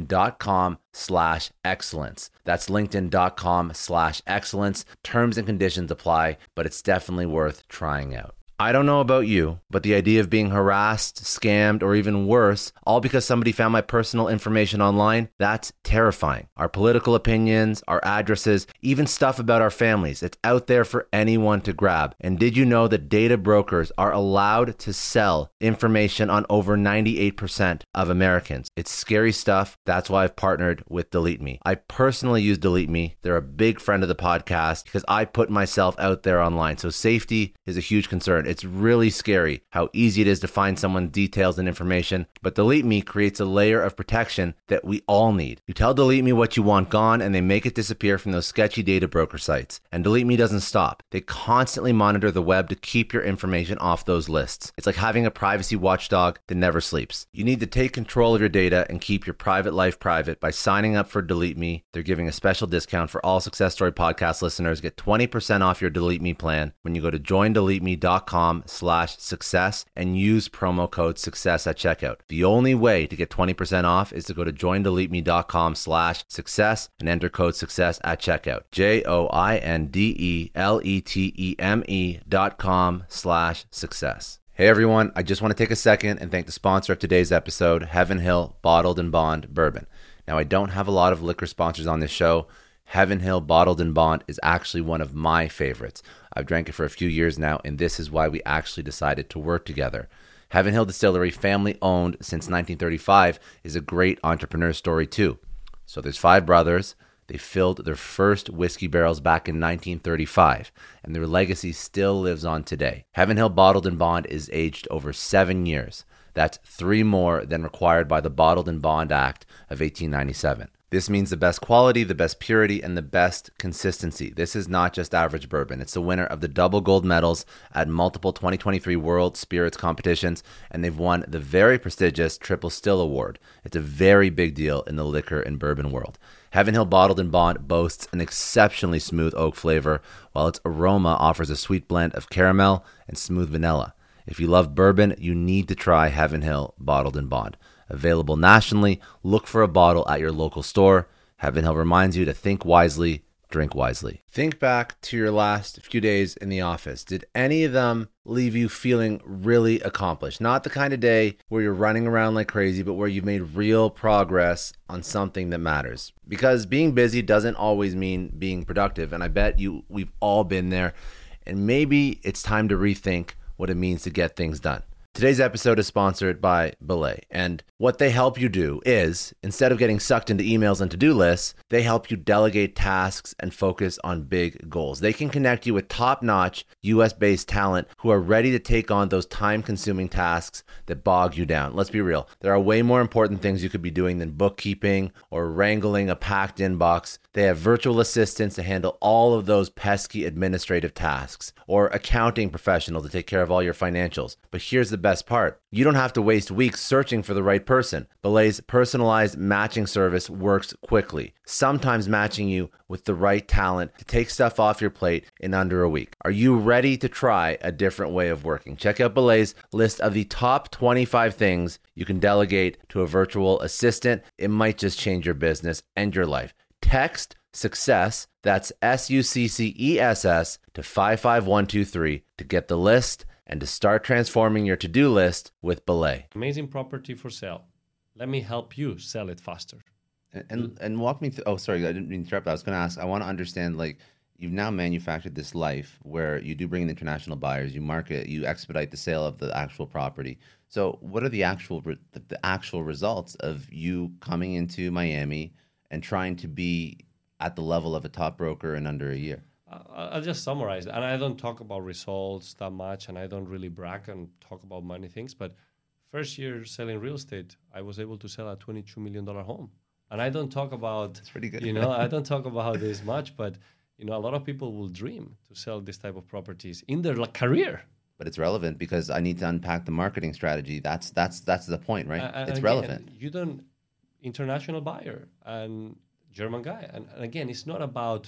linkedin.com/excellence. That's linkedin.com/excellence. Terms and conditions apply, but it's definitely worth trying out. I don't know about you, but the idea of being harassed, scammed, or even worse, all because somebody found my personal information online, that's terrifying. Our political opinions, our addresses, even stuff about our families, it's out there for anyone to grab. And did you know that data brokers are allowed to sell information on over 98% of Americans? It's scary stuff. That's why I've partnered with Delete Me. I personally use Delete Me. They're a big friend of the podcast because I put myself out there online. So safety is a huge concern. It's really scary how easy it is to find someone's details and information, but Delete Me creates a layer of protection that we all need. You tell Delete Me what you want gone, and they make it disappear from those sketchy data broker sites. And Delete Me doesn't stop. They constantly monitor the web to keep your information off those lists. It's like having a privacy watchdog that never sleeps. You need to take control of your data and keep your private life private by signing up for Delete Me. They're giving a special discount for all Success Story podcast listeners. Get 20% off your Delete Me plan when you go to joindeleteme.com/success and use promo code success at checkout. The only way to get 20% off is to go to joindeleteme.com/success and enter code success at checkout. joindeleteme.com/success. Hey everyone, I just want to take a second and thank the sponsor of today's episode, Heaven Hill Bottled and Bond Bourbon. Now, I don't have a lot of liquor sponsors on this show. Heaven Hill Bottled and Bond is actually one of my favorites. I've drank it for a few years now, and this is why we actually decided to work together. Heaven Hill Distillery, family owned since 1935, is a great entrepreneur story too. So there's 5 brothers. They filled their first whiskey barrels back in 1935, and their legacy still lives on today. Heaven Hill Bottled and Bond is aged over 7 years. That's 3 more than required by the Bottled and Bond Act of 1897. This means the best quality, the best purity, and the best consistency. This is not just average bourbon. It's the winner of the double gold medals at multiple 2023 World Spirits competitions, and they've won the very prestigious Triple Still Award. It's a very big deal in the liquor and bourbon world. Heaven Hill Bottled and Bond boasts an exceptionally smooth oak flavor, while its aroma offers a sweet blend of caramel and smooth vanilla. If you love bourbon, you need to try Heaven Hill Bottled and Bond. Available nationally, look for a bottle at your local store. Heaven Hill reminds you to think wisely, drink wisely. Think back to your last few days in the office. Did any of them leave you feeling really accomplished? Not the kind of day where you're running around like crazy, but where you've made real progress on something that matters. Because being busy doesn't always mean being productive, and I bet we've all been there. And maybe it's time to rethink what it means to get things done. Today's episode is sponsored by Belay, and what they help you do is, instead of getting sucked into emails and to-do lists, they help you delegate tasks and focus on big goals. They can connect you with top-notch US-based talent who are ready to take on those time-consuming tasks that bog you down. Let's be real. There are way more important things you could be doing than bookkeeping or wrangling a packed inbox. They have virtual assistants to handle all of those pesky administrative tasks, or accounting professional to take care of all your financials. But here's the best part. You don't have to waste weeks searching for the right person. Belay's personalized matching service works quickly, sometimes matching you with the right talent to take stuff off your plate in under a week. Are you ready to try a different way of working? Check out Belay's list of the top 25 things you can delegate to a virtual assistant. It might just change your business and your life. Text SUCCESS, that's SUCCESS, to 55123 to get the list and to start transforming your to-do list with Belay. Amazing property for sale. Let me help you sell it faster. And walk me through. Oh, sorry, I didn't interrupt. I was going to ask. I want to understand. Like, you've now manufactured this life where you do bring in international buyers. You market. You expedite the sale of the actual property. So, what are the actual results of you coming into Miami and trying to be at the level of a top broker in under a year? I'll just summarize. And I don't talk about results that much, and I don't really brag and talk about many things. But first year selling real estate, I was able to sell a $22 million home. And I don't talk about, that's pretty good. I don't talk about this much, but, a lot of people will dream to sell this type of properties in their career. But it's relevant because I need to unpack the marketing strategy. That's the point, right? And it's again, relevant. You don't, international buyer and German guy. And again, it's not about,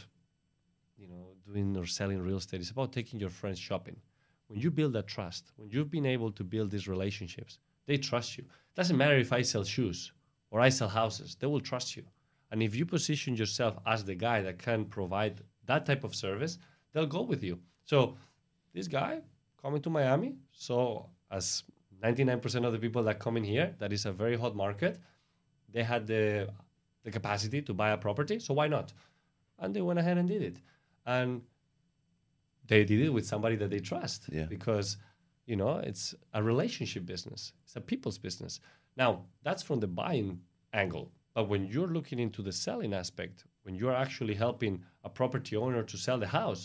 doing or selling real estate. It's about taking your friends shopping. When you build that trust, when you've been able to build these relationships, they trust you. It doesn't matter if I sell shoes or I sell houses, they will trust you. And if you position yourself as the guy that can provide that type of service, they'll go with you. So this guy coming to Miami, so as 99% of the people that come in here, that is a very hot market, they had the capacity to buy a property, so why not? And they went ahead and did it. And they did it with somebody that they trust, because, it's a relationship business. It's a people's business. Now, that's from the buying angle. But when you're looking into the selling aspect, when you're actually helping a property owner to sell the house,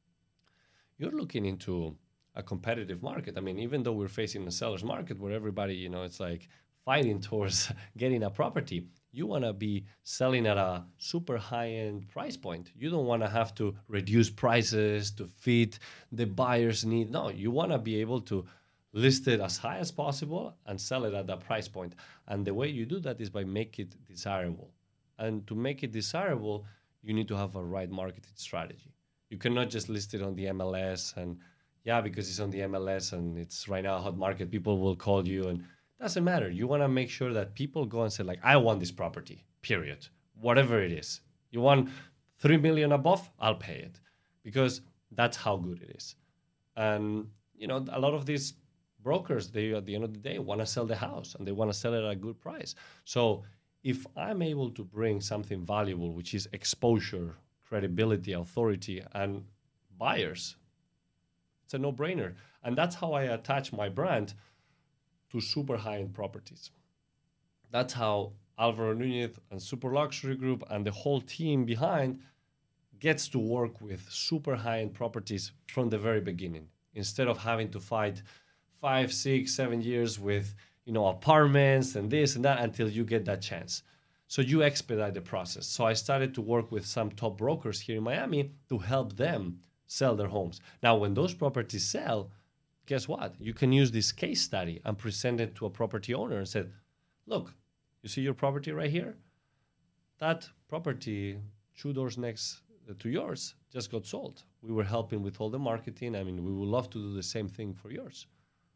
you're looking into a competitive market. I mean, even though we're facing a seller's market where everybody, it's like fighting towards getting a property, you want to be selling at a super high-end price point. You don't want to have to reduce prices to fit the buyer's need. No, you want to be able to list it as high as possible and sell it at that price point. And the way you do that is by making it desirable. And to make it desirable, you need to have a right marketing strategy. You cannot just list it on the MLS and, because it's on the MLS and it's right now a hot market, people will call you, and doesn't matter. You want to make sure that people go and say, like, I want this property, period. Whatever it is. You want $3 million above, I'll pay it. Because that's how good it is. And, a lot of these brokers, they, at the end of the day, want to sell the house and they want to sell it at a good price. So if I'm able to bring something valuable, which is exposure, credibility, authority, and buyers, it's a no-brainer. And that's how I attach my brand to super high-end properties. That's how Alvaro Nunez and Super Luxury Group and the whole team behind gets to work with super high-end properties from the very beginning, instead of having to fight 5, 6, 7 years with apartments and this and that until you get that chance. So you expedite the process. So I started to work with some top brokers here in Miami to help them sell their homes. Now, when those properties sell, guess what? You can use this case study and present it to a property owner and say, look, you see your property right here? That property 2 doors next to yours just got sold. We were helping with all the marketing. I mean, we would love to do the same thing for yours.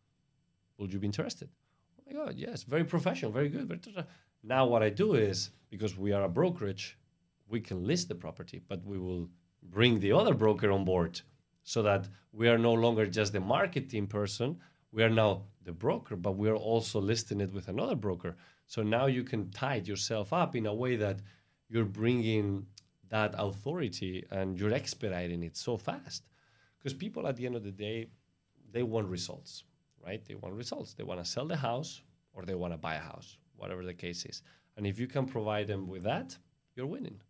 Would you be interested? Oh my God, yes, very professional, very good. Now what I do is, because we are a brokerage, we can list the property, but we will bring the other broker on board, so that we are no longer just the marketing person. We are now the broker, but we are also listing it with another broker. So now you can tie yourself up in a way that you're bringing that authority and you're expediting it so fast. Because people at the end of the day, they want results, right? They want results. They want to sell the house or they want to buy a house, whatever the case is. And if you can provide them with that, you're winning.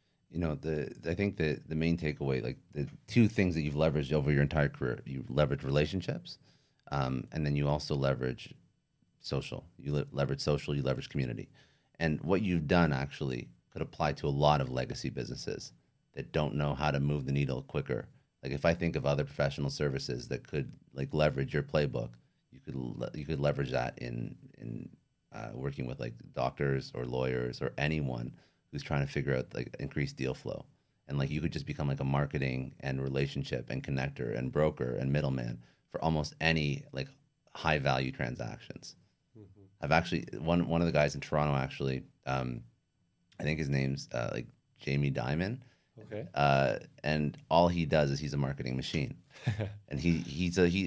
I think the main takeaway, like the two things that you've leveraged over your entire career, you leverage relationships, and then you also leverage social. You leverage social, you leverage community. And what you've done actually could apply to a lot of legacy businesses that don't know how to move the needle quicker. Like if I think of other professional services that could like leverage your playbook, you you could leverage that in working with like doctors or lawyers or anyone who's trying to figure out like increased deal flow. And like you could just become like a marketing and relationship and connector and broker and middleman for almost any like high value transactions. I've actually one of the guys in Toronto actually, I think his name's like Jamie Dimon. Okay. And all he does is he's a marketing machine. And he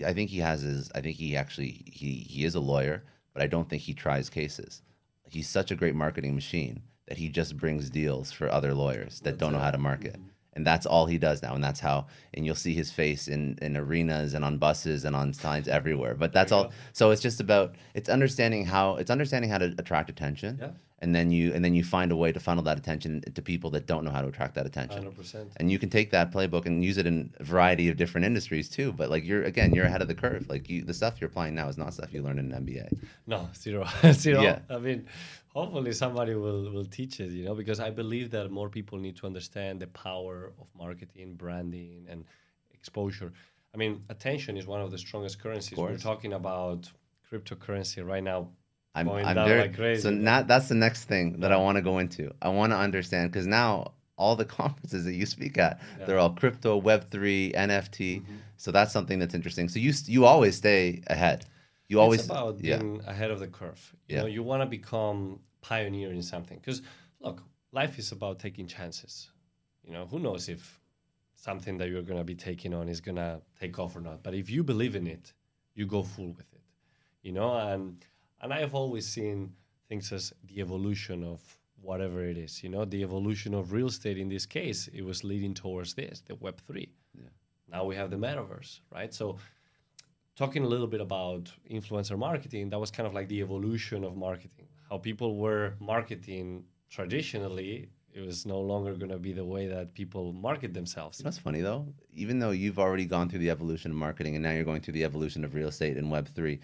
is a lawyer, but I don't think he tries cases. He's such a great marketing machine that he just brings deals for other lawyers that don't know how to market. And that's all he does now. And that's how, and you'll see his face in arenas and on buses and on signs everywhere. But that's all. So it's just about, it's understanding how to attract attention. Yeah. And then you find a way to funnel that attention to people that don't know how to attract that attention. 100%. And you can take that playbook and use it in a variety of different industries too. But like you're ahead of the curve. Like the stuff you're applying now is not stuff you learned in an MBA. No, zero. Zero. Yeah. I mean, hopefully somebody will teach it, because I believe that more people need to understand the power of marketing, branding, and exposure. I mean, attention is one of the strongest currencies. We're talking about cryptocurrency right now. I'm down very like crazy. So now that's the next thing that I want to go into. I want to understand because now all the conferences that you speak at, they're all crypto, Web3, NFT. So that's something that's interesting. So you always stay ahead. It's about being ahead of the curve. You know, you want to become pioneer in something. Because look, life is about taking chances. Who knows if something that you're going to be taking on is going to take off or not. But if you believe in it, you go full with it. And I have always seen things as the evolution of whatever it is. The evolution of real estate in this case, it was leading towards this, the Web3. Yeah. Now we have the metaverse, right? So talking a little bit about influencer marketing, that was kind of like the evolution of marketing. How people were marketing traditionally, it was no longer going to be the way that people market themselves. That's funny though. Even though you've already gone through the evolution of marketing and now you're going through the evolution of real estate and Web3,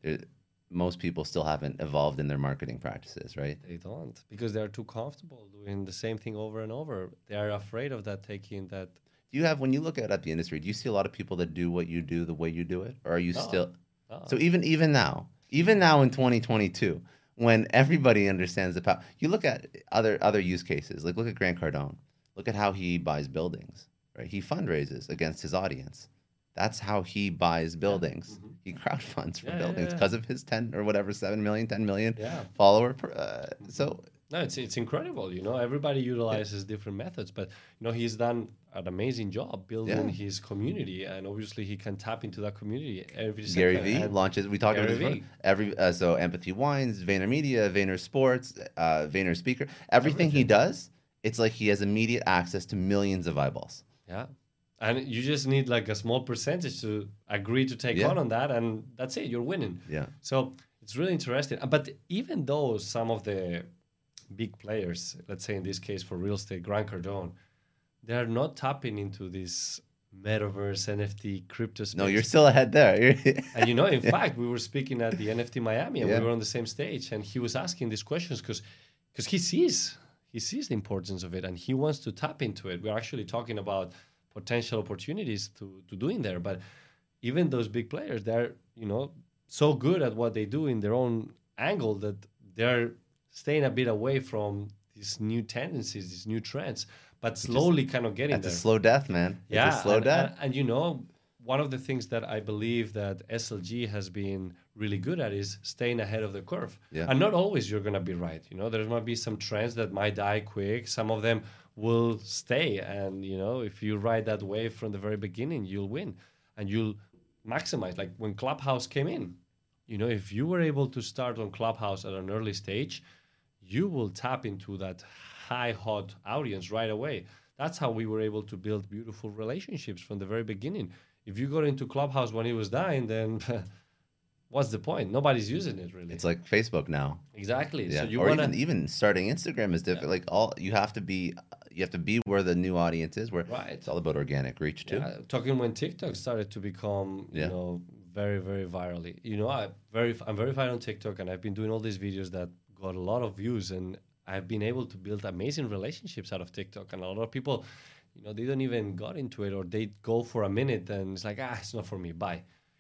most people still haven't evolved in their marketing practices, right? They don't, because they're too comfortable doing the same thing over and over. They are afraid of that taking that. Do you have, when you look at the industry, do you see a lot of people that do what you do the way you do it? Or are you still? No. So even now in 2022, when everybody understands the power, you look at other use cases, like look at Grant Cardone. Look at how he buys buildings, right? He fundraises against his audience. That's how he buys buildings. Yeah. He crowdfunds for buildings because of his 10 or whatever, 7 million, 10 million follower. No, it's incredible. Everybody utilizes different methods, but he's done an amazing job building his community, and obviously he can tap into that community every Gary Vee launches. We talked about this so Empathy Wines, VaynerMedia, Vayner Sports, Vayner Speaker. Everything he does, it's like he has immediate access to millions of eyeballs. Yeah. And you just need like a small percentage to agree to take on that, and that's it. You're winning. Yeah. So it's really interesting. But even though some of the big players, let's say in this case for real estate, Grant Cardone, they are not tapping into this metaverse, NFT, crypto space. No, you're still ahead there. And in fact, we were speaking at the NFT Miami, and we were on the same stage, and he was asking these questions because he sees the importance of it, and he wants to tap into it. We're actually talking about potential opportunities to doing there. But even those big players, they're, so good at what they do in their own angle that they're staying a bit away from these new tendencies, these new trends, but slowly kind of getting there. That's a slow death, man. Yeah. It's a slow death. And one of the things that I believe that SLG has been really good at is staying ahead of the curve. Yeah. And not always you're going to be right. There might be some trends that might die quick. Some of them will stay. And, if you ride that wave from the very beginning, you'll win and you'll maximize. Like when Clubhouse came in, if you were able to start on Clubhouse at an early stage, you will tap into that high, hot audience right away. That's how we were able to build beautiful relationships from the very beginning. If you got into Clubhouse when it was dying, then what's the point? Nobody's using it really. It's like Facebook now. Exactly. Yeah. So you or wanna... even starting Instagram is different. Like you have to be where the new audience is. Where it's all about organic reach too. Yeah. Talking when TikTok started to become, very, very virally. I'm verified on TikTok, and I've been doing all these videos that got a lot of views, and I've been able to build amazing relationships out of TikTok. And a lot of people, they don't even got into it, or they go for a minute and it's like, it's not for me, bye.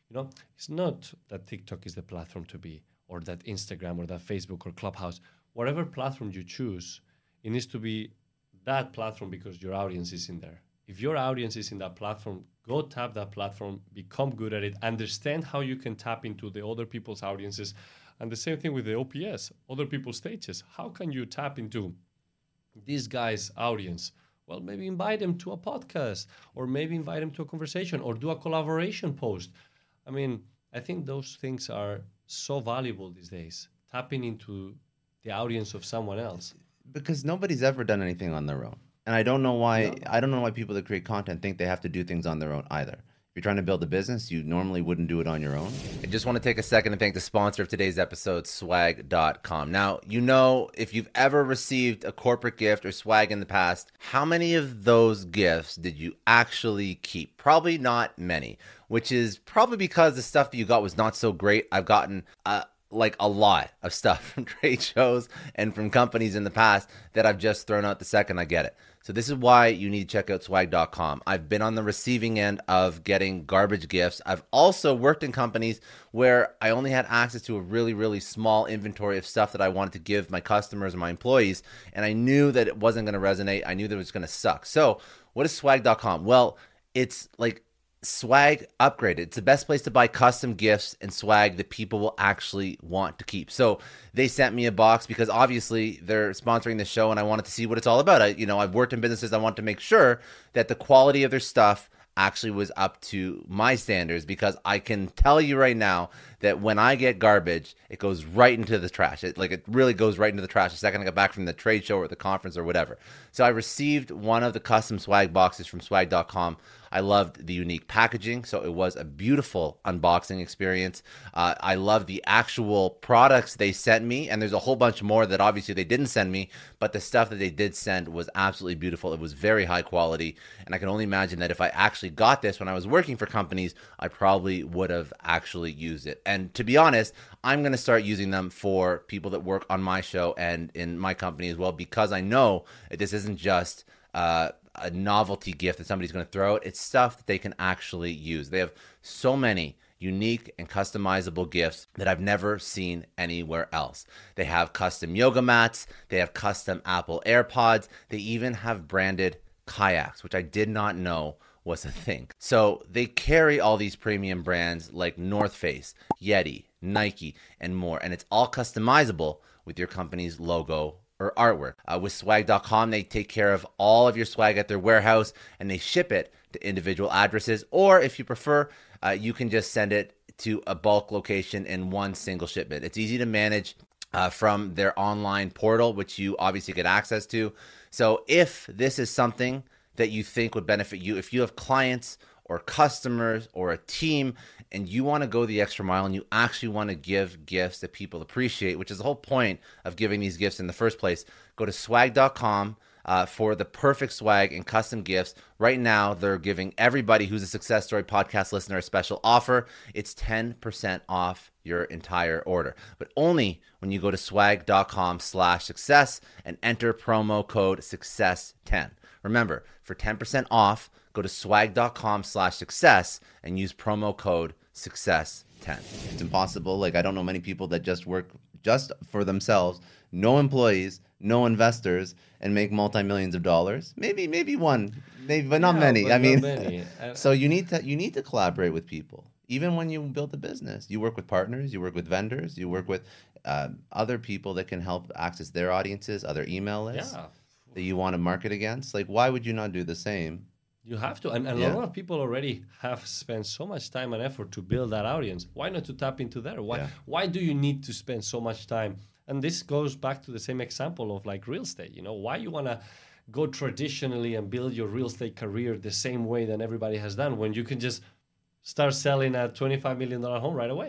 It's not that TikTok is the platform to be, or that Instagram or that Facebook or Clubhouse. Whatever platform you choose, it needs to be that platform because your audience is in there. If your audience is in that platform, go tap that platform, become good at it, understand how you can tap into the other people's audiences. And the same thing with the OPS, other people's stages. How can you tap into this guy's audience? Well, maybe invite them to a podcast, or maybe invite them to a conversation, or do a collaboration post. I mean, I think those things are so valuable these days, tapping into the audience of someone else. Because nobody's ever done anything on their own. And I don't know why people that create content think they have to do things on their own either. If you're trying to build a business, you normally wouldn't do it on your own. I just want to take a second and thank the sponsor of today's episode, swag.com. Now, if you've ever received a corporate gift or swag in the past, how many of those gifts did you actually keep? Probably not many, which is probably because the stuff that you got was not so great. I've gotten a lot of stuff from trade shows and from companies in the past that I've just thrown out the second I get it. So this is why you need to check out swag.com. I've been on the receiving end of getting garbage gifts. I've also worked in companies where I only had access to a really, really small inventory of stuff that I wanted to give my customers and my employees, and I knew that it wasn't going to resonate. I knew that it was going to suck. So what is swag.com? Well, it's like swag upgraded. It's the best place to buy custom gifts and swag that people will actually want to keep. So they sent me a box because obviously they're sponsoring the show and I wanted to see what it's all about. I've worked in businesses. I want to make sure that the quality of their stuff actually was up to my standards, because I can tell you right now that when I get garbage, it goes right into the trash. It really goes right into the trash the second I get back from the trade show or the conference or whatever. So I received one of the custom swag boxes from swag.com. I loved the unique packaging, so it was a beautiful unboxing experience. I love the actual products they sent me, and there's a whole bunch more that obviously they didn't send me, but the stuff that they did send was absolutely beautiful. It was very high quality, and I can only imagine that if I actually got this when I was working for companies, I probably would have actually used it. And to be honest, I'm going to start using them for people that work on my show and in my company as well, because I know that this isn't just a novelty gift that somebody's going to throw out. It's stuff that they can actually use. They have so many unique and customizable gifts that I've never seen anywhere else. They have custom yoga mats. They have custom Apple AirPods. They even have branded kayaks, which I did not know was a thing. So they carry all these premium brands like North Face, Yeti, Nike, and more. And it's all customizable with your company's logo or artwork. With swag.com, they take care of all of your swag at their warehouse and they ship it to individual addresses. Or if you prefer, you can just send it to a bulk location in one single shipment. It's easy to manage from their online portal, which you obviously get access to. So if this is something that you think would benefit you, if you have clients or customers or a team and you want to go the extra mile and you actually want to give gifts that people appreciate, which is the whole point of giving these gifts in the first place, go to swag.com for the perfect swag and custom gifts. Right now, they're giving everybody who's a Success Story podcast listener a special offer. It's 10% off your entire order, but only when you go to swag.com/success and enter promo code success10. Remember, for 10% off, go to swag.com/success and use promo code success10. It's impossible. I don't know many people that just work just for themselves, no employees, no investors, and make multi-millions of dollars. Maybe one, but not many. But not many. So you need to collaborate with people. Even when you build a business, you work with partners, you work with vendors, you work with other people that can help access their audiences, other email lists that you want to market against. Why would you not do the same? You have to. And a lot of people already have spent so much time and effort to build that audience. Why not to tap into there? Why do you need to spend so much time? And this goes back to the same example of real estate. Why you want to go traditionally and build your real estate career the same way that everybody has done when you can just start selling a $25 million home right away?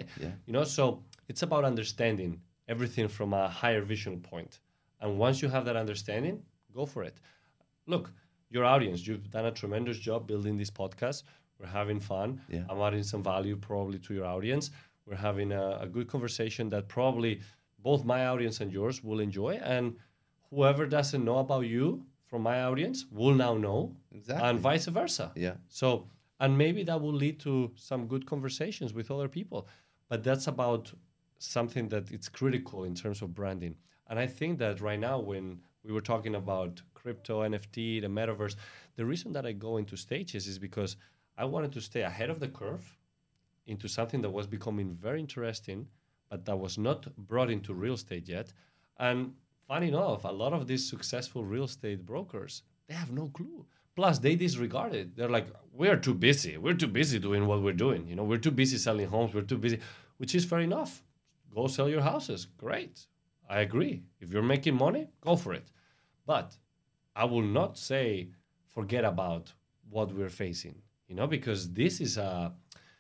So it's about understanding everything from a higher vision point. And once you have that understanding, go for it. Look, your audience, you've done a tremendous job building this podcast. We're having fun. Yeah. I'm adding some value probably to your audience. We're having a good conversation that probably both my audience and yours will enjoy. And whoever doesn't know about you from my audience will now know. Exactly. And vice versa. Yeah. So And maybe that will lead to some good conversations with other people. But that's about something that it's critical in terms of branding. And I think that right now, when we were talking about crypto, NFT, the metaverse, the reason that I go into stages is because I wanted to stay ahead of the curve into something that was becoming very interesting, but that was not brought into real estate yet. And funny enough, a lot of these successful real estate brokers, they have no clue. Plus, they disregard it. They're like, we're too busy. We're too busy doing what we're doing. We're too busy selling homes. We're too busy, which is fair enough. Go sell your houses. Great. I agree. If you're making money, go for it. But I will not say forget about what we're facing, because this is a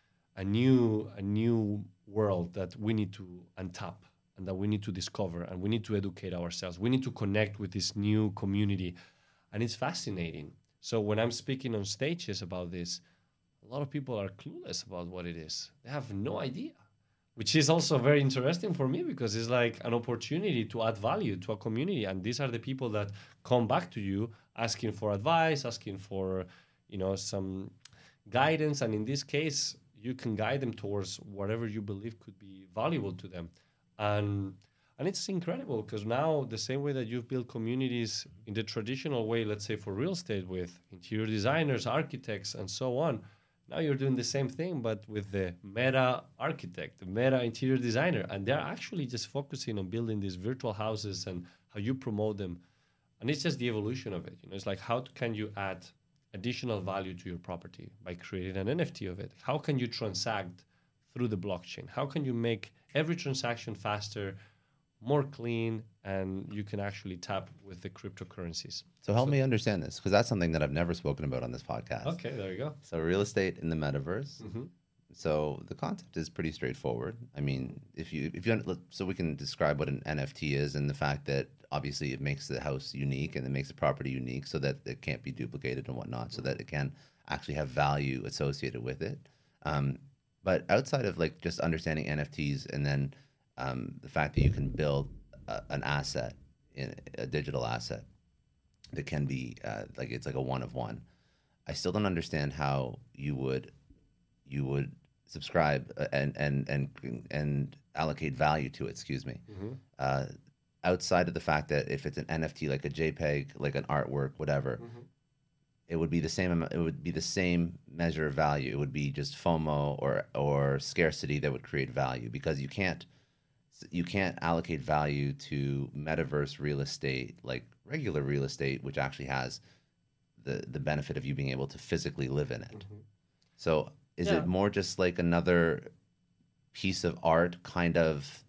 new world that we need to untap and that we need to discover, and we need to educate ourselves. We need to connect with this new community, and it's fascinating. So when I'm speaking on stages about this, a lot of people are clueless about what it is. They have no idea, which is also very interesting for me, because it's like an opportunity to add value to a community. And these are the people that come back to you asking for advice, asking for, some guidance. And in this case, you can guide them towards whatever you believe could be valuable to them. And it's incredible, because now the same way that you've built communities in the traditional way, let's say for real estate, with interior designers, architects, and so on, now you're doing the same thing, but with the meta architect, the meta interior designer. And they're actually just focusing on building these virtual houses and how you promote them. And it's just the evolution of it. It's like, how can you add additional value to your property by creating an NFT of it? How can you transact through the blockchain? How can you make every transaction faster, more clean, and you can actually tap with the cryptocurrencies? So help me understand this, because that's something that I've never spoken about on this podcast. Okay, there you go. So real estate in the metaverse. Mm-hmm. So the concept is pretty straightforward. I mean, if you so we can describe what an NFT is, and the fact that obviously it makes the house unique and it makes the property unique, so that it can't be duplicated and whatnot, so that it can actually have value associated with it. But outside of like just understanding NFTs, and then the fact that you can build an asset, in a digital asset that can be like, it's like a one of one. I still don't understand how you would subscribe and allocate value to it. Excuse me. Mm-hmm. Outside of the fact that if it's an NFT, like a JPEG, like an artwork, whatever, mm-hmm. it would be the same. It would be the same measure of value. It would be just FOMO or scarcity that would create value, because you can't allocate value to metaverse real estate like regular real estate, which actually has the benefit of you being able to physically live in it. Mm-hmm. So is it more just like another piece of art kind of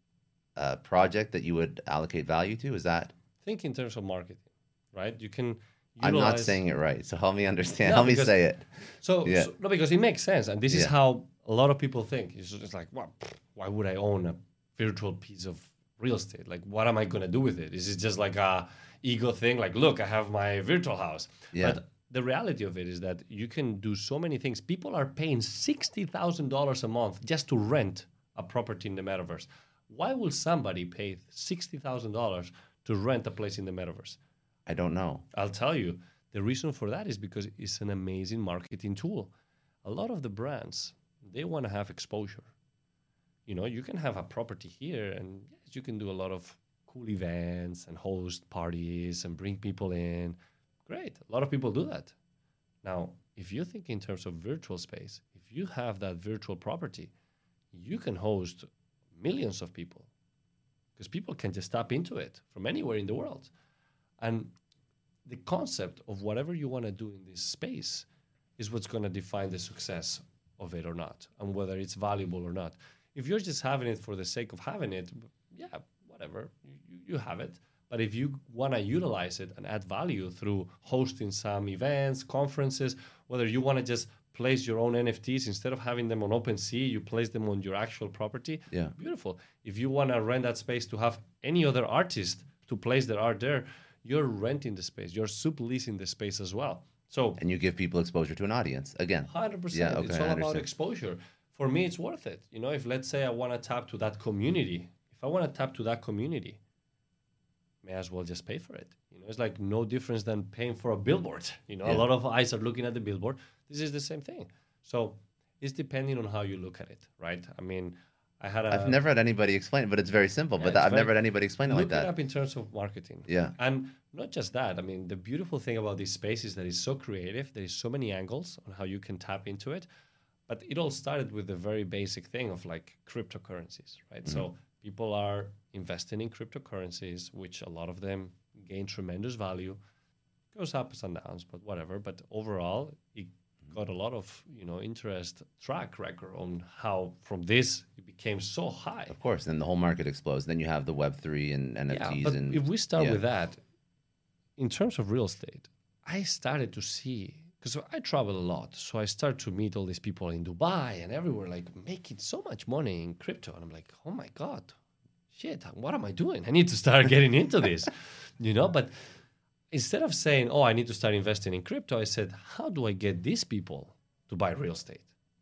project that you would allocate value to? Is that? Think in terms of marketing, right? You can utilize... I'm not saying it right, so help me understand. Help me say it. So because it makes sense, and this is how a lot of people think. It's just like, well, why would I own a virtual piece of real estate? Like, what am I going to do with it? Is it just like a ego thing? Like, look, I have my virtual house. Yeah. But the reality of it is that you can do so many things. People are paying $60,000 a month just to rent a property in the metaverse. Why will somebody pay $60,000 to rent a place in the metaverse? I don't know. I'll tell you. The reason for that is because it's an amazing marketing tool. A lot of the brands, they want to have exposure. You can have a property here, and yes, you can do a lot of cool events and host parties and bring people in. Great. A lot of people do that. Now, if you think in terms of virtual space, if you have that virtual property, you can host millions of people, because people can just tap into it from anywhere in the world. And the concept of whatever you want to do in this space is what's going to define the success of it or not, and whether it's valuable or not. If you're just having it for the sake of having it, yeah, whatever, you have it. But if you want to utilize it and add value through hosting some events, conferences, whether you want to just place your own NFTs, instead of having them on OpenSea, you place them on your actual property, beautiful. If you want to rent that space to have any other artist to place their art there, you're renting the space, you're subleasing the space as well. And you give people exposure to an audience, again. 100%. Yeah, okay, it's all about exposure. For me, it's worth it. If let's say I want to tap to that community, may as well just pay for it. It's like no difference than paying for a billboard. A lot of eyes are looking at the billboard. This is the same thing. So it's depending on how you look at it, right? I mean, I've never had anybody explain it, but it's very simple. But it's I've very- never had anybody explain it like look it that. up in terms of marketing. Yeah. And not just that. I mean, the beautiful thing about this space is that it's so creative. There is so many angles on how you can tap into it. But it all started with the very basic thing of like cryptocurrencies, right? So people are investing in cryptocurrencies, which a lot of them gain tremendous value. Goes ups and downs, but whatever. But overall, it got a lot of interest track record on how from this it became so high. Of course, then the whole market explodes. Then you have the Web3 and NFTs. Yeah, but and if we start yeah. with that, in terms of real estate, I started to see, because I travel a lot, so I start to meet all these people in Dubai and everywhere, like making so much money in crypto, and I'm like, oh my god, shit, what am I doing? I need to start getting into this, But instead of saying, oh, I need to start investing in crypto, I said, how do I get these people to buy real estate?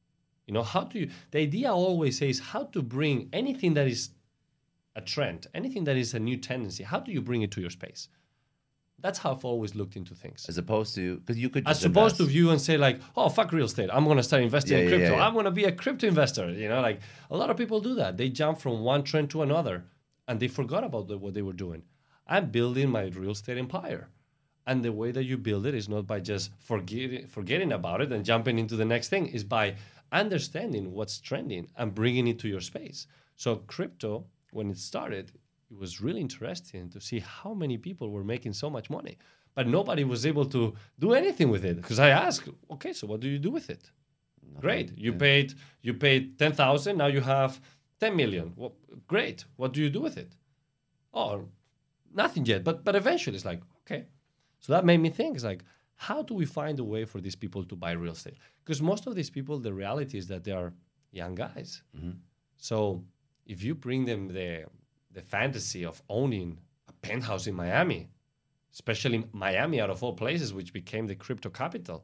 How do you? The idea I always says how to bring anything that is a trend, anything that is a new tendency. How do you bring it to your space? That's how I've always looked into things. As opposed to, because you could As just opposed to invest. view and say like, oh, fuck real estate. I'm going to start investing in crypto. Yeah. I'm going to be a crypto investor. Like a lot of people do that. They jump from one trend to another and they forgot about what they were doing. I'm building my real estate empire. And the way that you build it is not by just forgetting about it and jumping into the next thing. Is by understanding what's trending and bringing it to your space. So crypto, when it started, it was really interesting to see how many people were making so much money. But nobody was able to do anything with it. Because I asked, okay, so what do you do with it? Nothing. Great. You Yeah. paid 10,000, now you have 10 million. Well, great. What do you do with it? Oh, nothing yet. But eventually it's like, okay. So that made me think, it's like, how do we find a way for these people to buy real estate? Because most of these people, the reality is that they are young guys. Mhm. So if you bring them the fantasy of owning a penthouse in Miami, especially Miami out of all places, which became the crypto capital,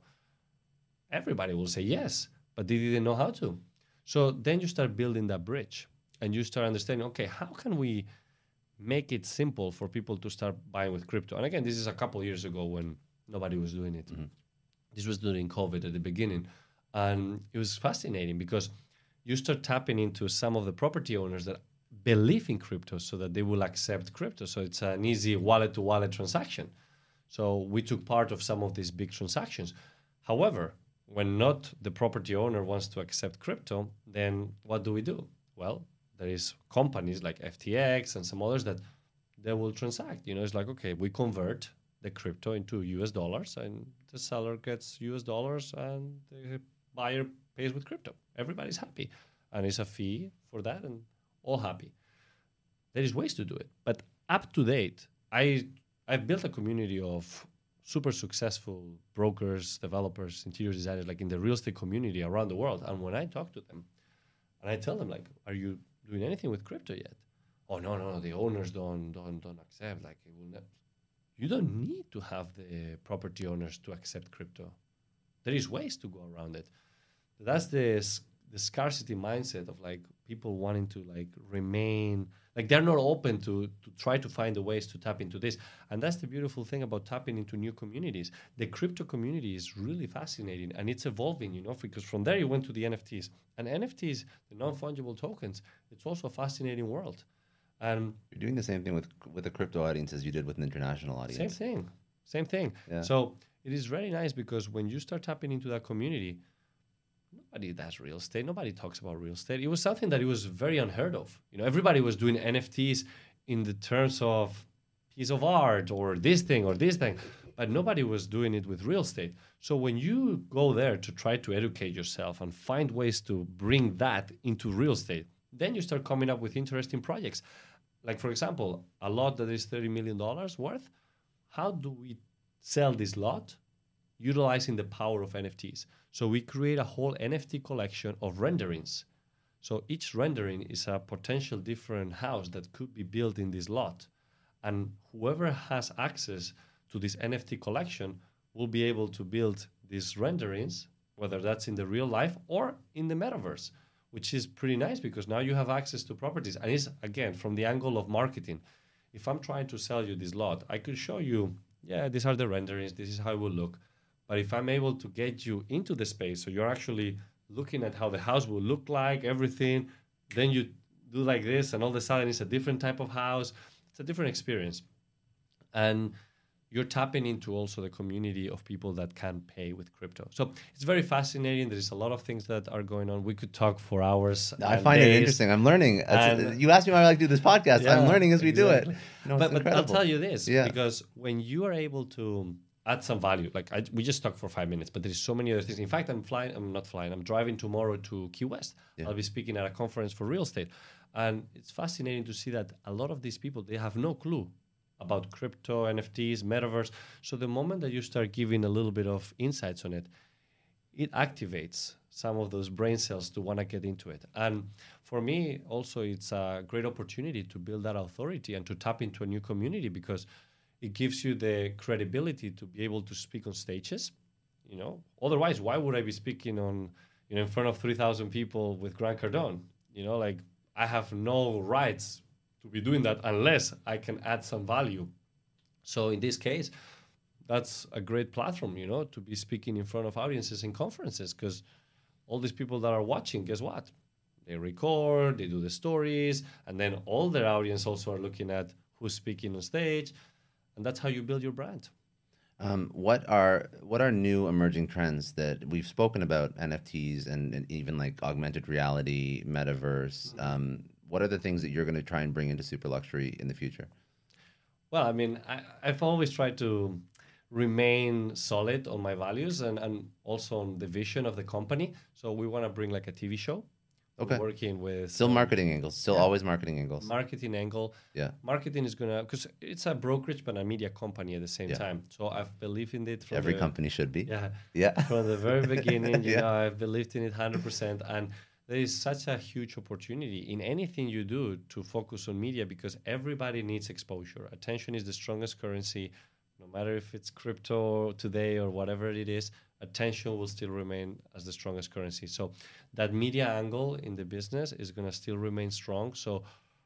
everybody will say yes, but they didn't know how to. So then you start building that bridge and you start understanding, okay, how can we make it simple for people to start buying with crypto? And again, this is a couple of years ago when nobody was doing it. Mhm. This was during COVID at the beginning. And it was fascinating because you start tapping into some of the property owners that believe in crypto so that they will accept crypto. So it's an easy wallet-to-wallet transaction. So we took part of some of these big transactions. However, when not the property owner wants to accept crypto, then what do we do? Well, there is companies like FTX and some others that they will transact. It's like, okay, we convert the crypto into US dollars and the seller gets US dollars and the buyer pays with crypto. Everybody's happy. And it's a fee for that and all happy. There is ways to do it. But up to date, I've built a community of super successful brokers, developers, interior designers, like in the real estate community around the world. And when I talk to them and I tell them, like, are you doing anything with crypto yet? Oh, no, the owners don't accept. Like, it will not. You don't need to have the property owners to accept crypto. There is ways to go around it. That's the scarcity mindset of like people wanting to like remain, like they're not open to try to find the ways to tap into this. And that's the beautiful thing about tapping into new communities. The crypto community is really fascinating and it's evolving, because from there you went to the NFTs. And NFTs, the non-fungible tokens, it's also a fascinating world. And You're doing the same thing with the crypto audience as you did with an international audience. same thing. Yeah. So it is very nice because when you start tapping into that community, nobody does real estate. Nobody talks about real estate. It was something that it was very unheard of. Everybody was doing NFTs in the terms of piece of art or this thing, but nobody was doing it with real estate. So when you go there to try to educate yourself and find ways to bring that into real estate, then you start coming up with interesting projects. Like, for example, a lot that is $30 million worth, how do we sell this lot utilizing the power of NFTs? So we create a whole NFT collection of renderings. So each rendering is a potential different house that could be built in this lot. And whoever has access to this NFT collection will be able to build these renderings, whether that's in the real life or in the metaverse, which is pretty nice because now you have access to properties. And it's, again, from the angle of marketing. If I'm trying to sell you this lot, I could show you, yeah, these are the renderings, this is how it will look. But if I'm able to get you into the space, so you're actually looking at how the house will look like, everything, then you do like this, and all of a sudden it's a different type of house. It's a different experience. And you're tapping into also the community of people that can pay with crypto. So it's very fascinating. There's a lot of things that are going on. We could talk for hours. I find it interesting. I'm learning. You asked me why I like to do this podcast. I'm learning as we do it. But I'll tell you this, because when you are able to add some value, like we just talked for 5 minutes, but there's so many other things. In fact, I'm driving tomorrow to Key West. I'll be speaking at a conference for real estate. And it's fascinating to see that a lot of these people, they have no clue about crypto, NFTs, metaverse. So the moment that you start giving a little bit of insights on it, it activates some of those brain cells to want to get into it. And for me, also, it's a great opportunity to build that authority and to tap into a new community, because it gives you the credibility to be able to speak on stages. Otherwise, why would I be speaking on, in front of 3,000 people with Grant Cardone? I have no rights to be doing that unless I can add some value. So in this case, that's a great platform, to be speaking in front of audiences in conferences, because all these people that are watching, guess what? They record, they do the stories, and then all their audience also are looking at who's speaking on stage, and that's how you build your brand. What are new emerging trends that we've spoken about, NFTs and even like augmented reality, metaverse? What are the things that you're going to try and bring into super luxury in the future? Well, I've always tried to remain solid on my values and also on the vision of the company. So we want to bring like a TV show. Okay. We're working with still marketing angles, always marketing angles. Marketing angle. Yeah. Marketing is because it's a brokerage but a media company at the same time. So I've believed in it. Every company should be. Yeah. From the very beginning, I've believed in it 100%, and there is such a huge opportunity in anything you do to focus on media, because everybody needs exposure. Attention is the strongest currency. No matter if it's crypto today or whatever it is, attention will still remain as the strongest currency. So that media angle in the business is going to still remain strong. So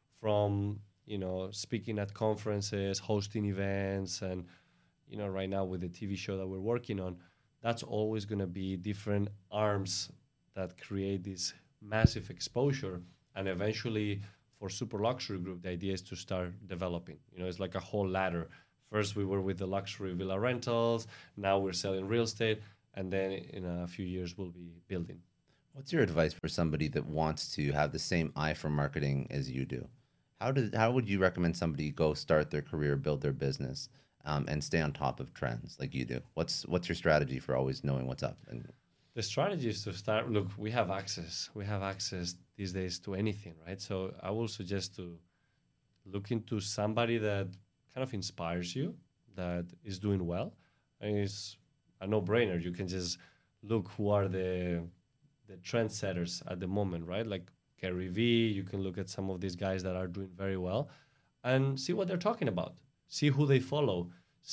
from, speaking at conferences, hosting events, and, right now with the TV show that we're working on, that's always going to be different arms that create this massive exposure. And eventually for Super Luxury Group, the idea is to start developing. It's like a whole ladder. First, we were with the luxury villa rentals. Now we're selling real estate. And then in a few years, we'll be building. What's your advice for somebody that wants to have the same eye for marketing as you do? How would you recommend somebody go start their career, build their business, and stay on top of trends like you do? What's your strategy for always knowing what's up? The strategy is to start. Look, we have access. We have access these days to anything, right? So I will suggest to look into somebody that kind of inspires you, that is doing well, and it's a no-brainer. You can just look who are the trendsetters at the moment, right? Like Gary Vee. You can look at some of these guys that are doing very well and see what they're talking about. See who they follow.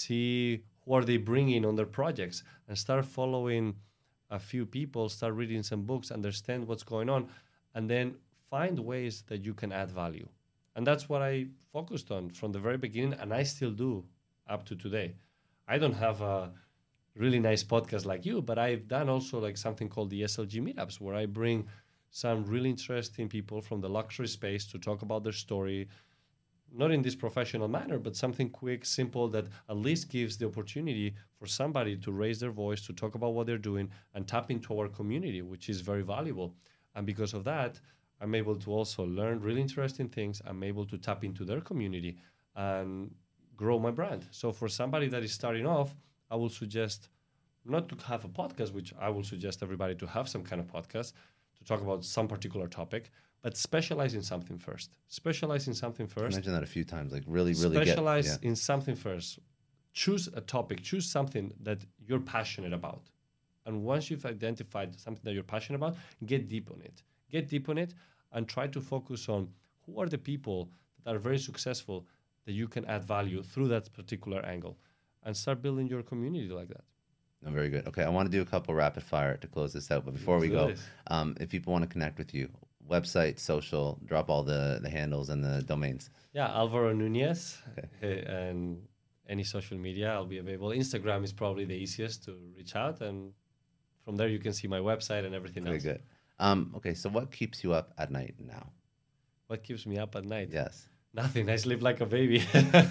See who are they bringing on their projects, and start following a few people, start reading some books, understand what's going on, and then find ways that you can add value. And that's what I focused on from the very beginning, and I still do up to today. I don't have a really nice podcast like you, but I've done also like something called the SLG meetups, where I bring some really interesting people from the luxury space to talk about their story, not in this professional manner, but something quick, simple, that at least gives the opportunity for somebody to raise their voice, to talk about what they're doing, and tap into our community, which is very valuable. And because of that, I'm able to also learn really interesting things. I'm able to tap into their community and grow my brand. So for somebody that is starting off, I will suggest not to have a podcast, which I will suggest everybody to have some kind of podcast to talk about some particular topic, but specialize in something first. Specialize in something first. I mentioned that a few times, like really specialize in something first. Choose a topic, choose something that you're passionate about. And once you've identified something that you're passionate about, get deep on it. Get deep on it and try to focus on who are the people that are very successful that you can add value through that particular angle, and start building your community like that. Oh, very good. Okay, I want to do a couple rapid fire to close this out. But before we go, if people want to connect with you, website, social, drop all the handles and the domains. Yeah, Alvaro Nunez. Okay. And any social media, I'll be available. Instagram is probably the easiest to reach out, and from there you can see my website and everything Very else. good. Okay, so what keeps you up at night now? What keeps me up at night? Yes. Nothing. I sleep like a baby.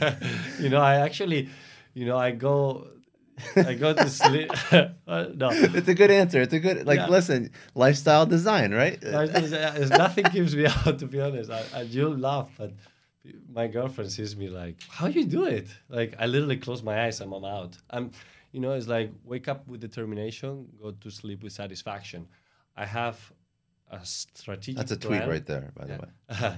I actually, I go to sleep. No, It's a good answer. It's a good, Yeah. listen, lifestyle design, right? there's nothing keeps me out, to be honest. You'll laugh, but my girlfriend sees me like, how you do it? Like, I literally close my eyes and I'm out. It's like wake up with determination, go to sleep with satisfaction. I have a strategic That's a tweet plan. right there, by the way.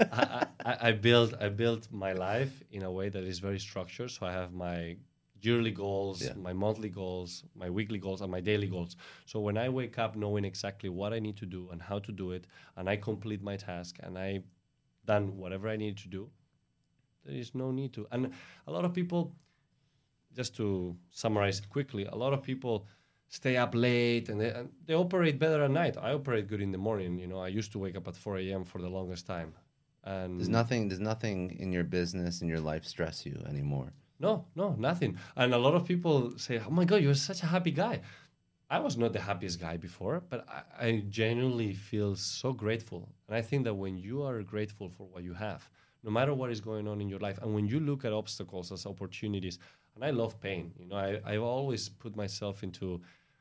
I built my life in a way that is very structured. So I have my yearly goals, Yeah. my monthly goals, my weekly goals, and my daily goals. So when I wake up knowing exactly what I need to do and how to do it, and I complete my task and I done whatever I need to do, there is no need to. And a lot of people, just to summarize it quickly, a lot of people stay up late and they operate better at night. I operate good in the morning. I used to wake up at 4 a.m. for the longest time. And There's nothing in your business, in your life stress you anymore. No, nothing. And a lot of people say, oh my God, you're such a happy guy. I was not the happiest guy before, but I genuinely feel so grateful. And I think that when you are grateful for what you have, no matter what is going on in your life, and when you look at obstacles as opportunities, and I love pain, I've always put myself into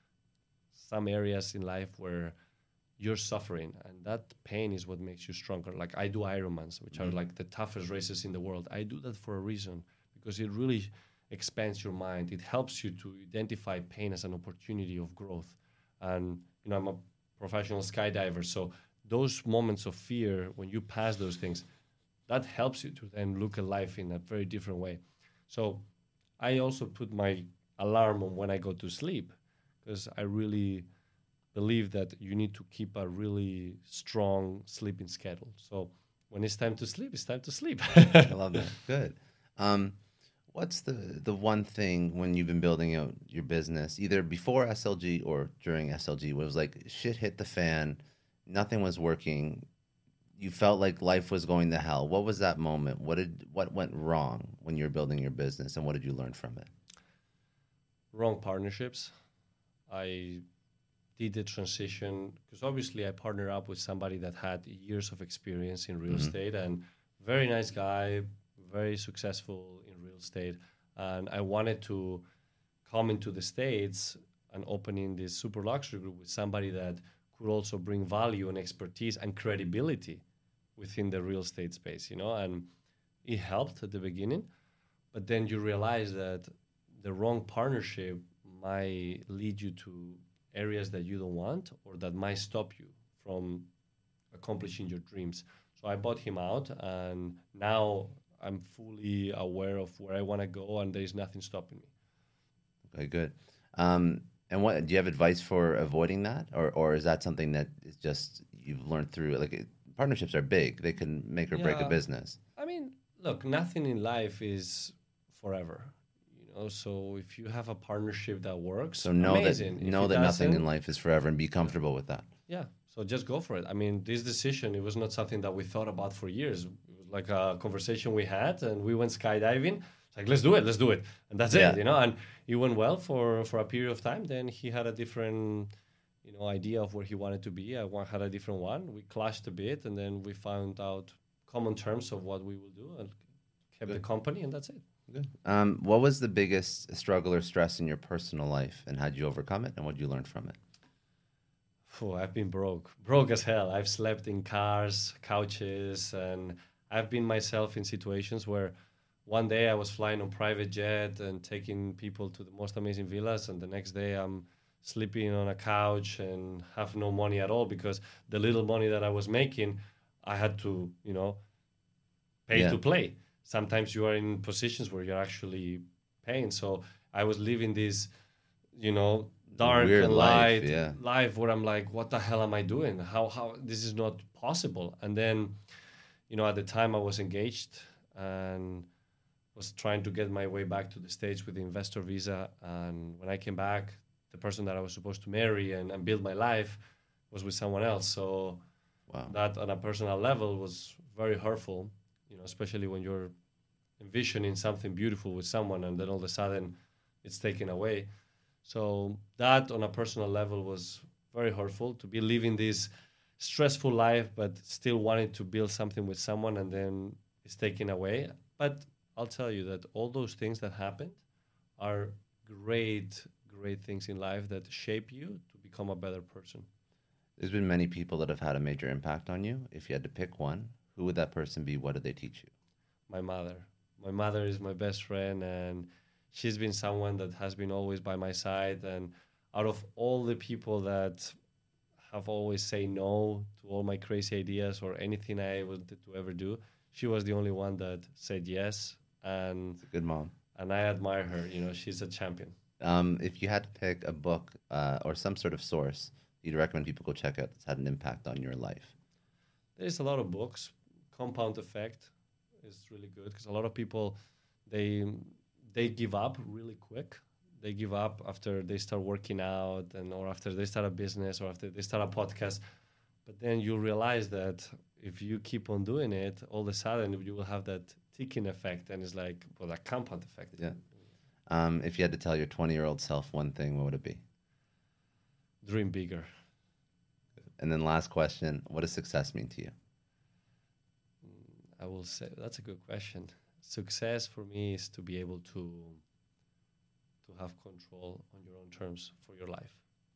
some areas in life where you're suffering, and that pain is what makes you stronger. Like I do Ironmans, which are like the toughest races in the world. I do that for a reason, because it really expands your mind. It helps you to identify pain as an opportunity of growth. And I'm a professional skydiver, so those moments of fear, when you pass those things, that helps you to then look at life in a very different way. So I also put my alarm on when I go to sleep, because I really believe that you need to keep a really strong sleeping schedule. So when it's time to sleep, it's time to sleep. I love that. Good. What's the one thing when you've been building out your business, either before SLG or during SLG, where it was like shit hit the fan, nothing was working, you felt like life was going to hell? What was that moment? What went wrong when you were building your business, and what did you learn from it? Wrong partnerships. I did the transition because obviously I partnered up with somebody that had years of experience in real estate, and very nice guy, very successful in real estate. And I wanted to come into the States and opening this super luxury group with somebody that could also bring value and expertise and credibility within the real estate space, and it helped at the beginning. But then you realize that the wrong partnership might lead you to areas that you don't want, or that might stop you from accomplishing your dreams. So I bought him out, and now I'm fully aware of where I want to go, and there's nothing stopping me. Okay, good. And what do you have advice for avoiding that, or is that something that is just you've learned through? Partnerships are big; they can make or break a Yeah. business. I mean, look, nothing in life is forever. So if you have a partnership that works, So know amazing. that If know it that nothing in doesn't, life is forever, and be comfortable with that. yeah. So just go for it. I mean, this decision, it was not something that we thought about for years. It was like a conversation we had, and we went skydiving. It's like, let's do it. And that's Yeah. it, And it went well for a period of time. Then he had a different, idea of where he wanted to be. Had a different one. We clashed a bit, and then we found out common terms of what we will do, and kept the company, and that's it. Good. What was the biggest struggle or stress in your personal life, and how did you overcome it, and what did you learn from it? I've been broke as hell. I've slept in cars, couches, and I've been myself in situations where one day I was flying on private jet and taking people to the most amazing villas, and the next day I'm sleeping on a couch and have no money at all, because the little money that I was making, I had to, pay Yeah. to play. Sometimes you are in positions where you're actually paying. So I was living this, dark Weird and life, light yeah. life where I'm like, what the hell am I doing? How this is not possible. And then, at the time I was engaged and was trying to get my way back to the States with the investor visa. And when I came back, the person that I was supposed to marry and build my life was with someone else. So Wow. that on a personal level was very hurtful, especially when you're envisioning something beautiful with someone, and then all of a sudden it's taken away. So that on a personal level was very hurtful, to be living this stressful life, but still wanting to build something with someone, and then it's taken away. But I'll tell you that all those things that happened are great things in life that shape you to become a better person. There's been many people that have had a major impact on you. If you had to pick one, who would that person be? What did they teach you? My mother. My mother is my best friend, and she's been someone that has been always by my side. And out of all the people that have always say no to all my crazy ideas or anything I wanted to ever do, she was the only one that said yes. And It's a good mom. and I admire her. You know, she's a champion. If you had to pick a book or some sort of source you'd recommend people go check out that's had an impact on your life. There's a lot of books. Compound Effect is really good because a lot of people, they give up really quick. They give up after they start working out, or after they start a business, or after they start a podcast. But then you realize that if you keep on doing it, all of a sudden you will have that ticking effect, and it's like, well, that compound effect. Yeah. If you had to tell your 20-year-old self one thing, what would it be? Dream bigger. And then last question, what does success mean to you? I will say that's a good question. Success for me is to be able to have control on your own terms for your life.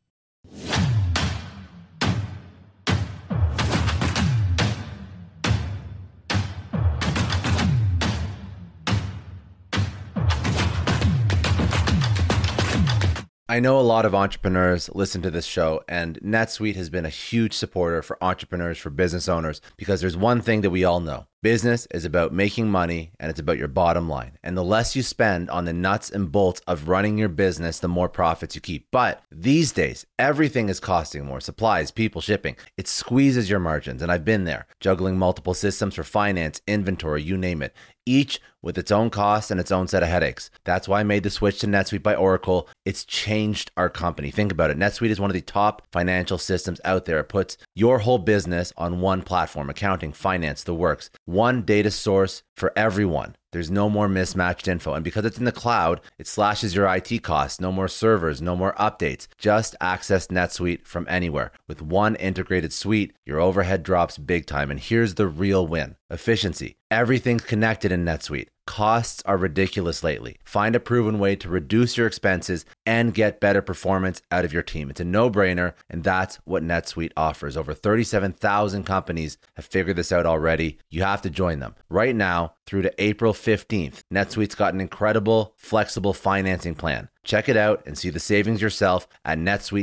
I know a lot of entrepreneurs listen to this show, and NetSuite has been a huge supporter for entrepreneurs, for business owners, because there's one thing that we all know. Business is about making money, and it's about your bottom line. And the less you spend on the nuts and bolts of running your business, the more profits you keep. But these days, everything is costing more. Supplies, people, shipping. It squeezes your margins, and I've been there, juggling multiple systems for finance, inventory, you name it, each with its own costs and its own set of headaches. That's why I made the switch to NetSuite by Oracle. It's changed our company. Think about it. NetSuite is one of the top financial systems out there. It puts your whole business on one platform, accounting, finance, the works. One data source for everyone. There's no more mismatched info. And because it's in the cloud, it slashes your IT costs. No more servers, no more updates. Just access NetSuite from anywhere. With one integrated suite, your overhead drops big time. And here's the real win: efficiency. Everything's connected in NetSuite. Costs are ridiculous lately. Find a proven way to reduce your expenses and get better performance out of your team. It's a no-brainer, and that's what NetSuite offers. Over 37,000 companies have figured this out already. You have to join them. Right now, through to April 15th, NetSuite's got an incredible, flexible financing plan. Check it out and see the savings yourself at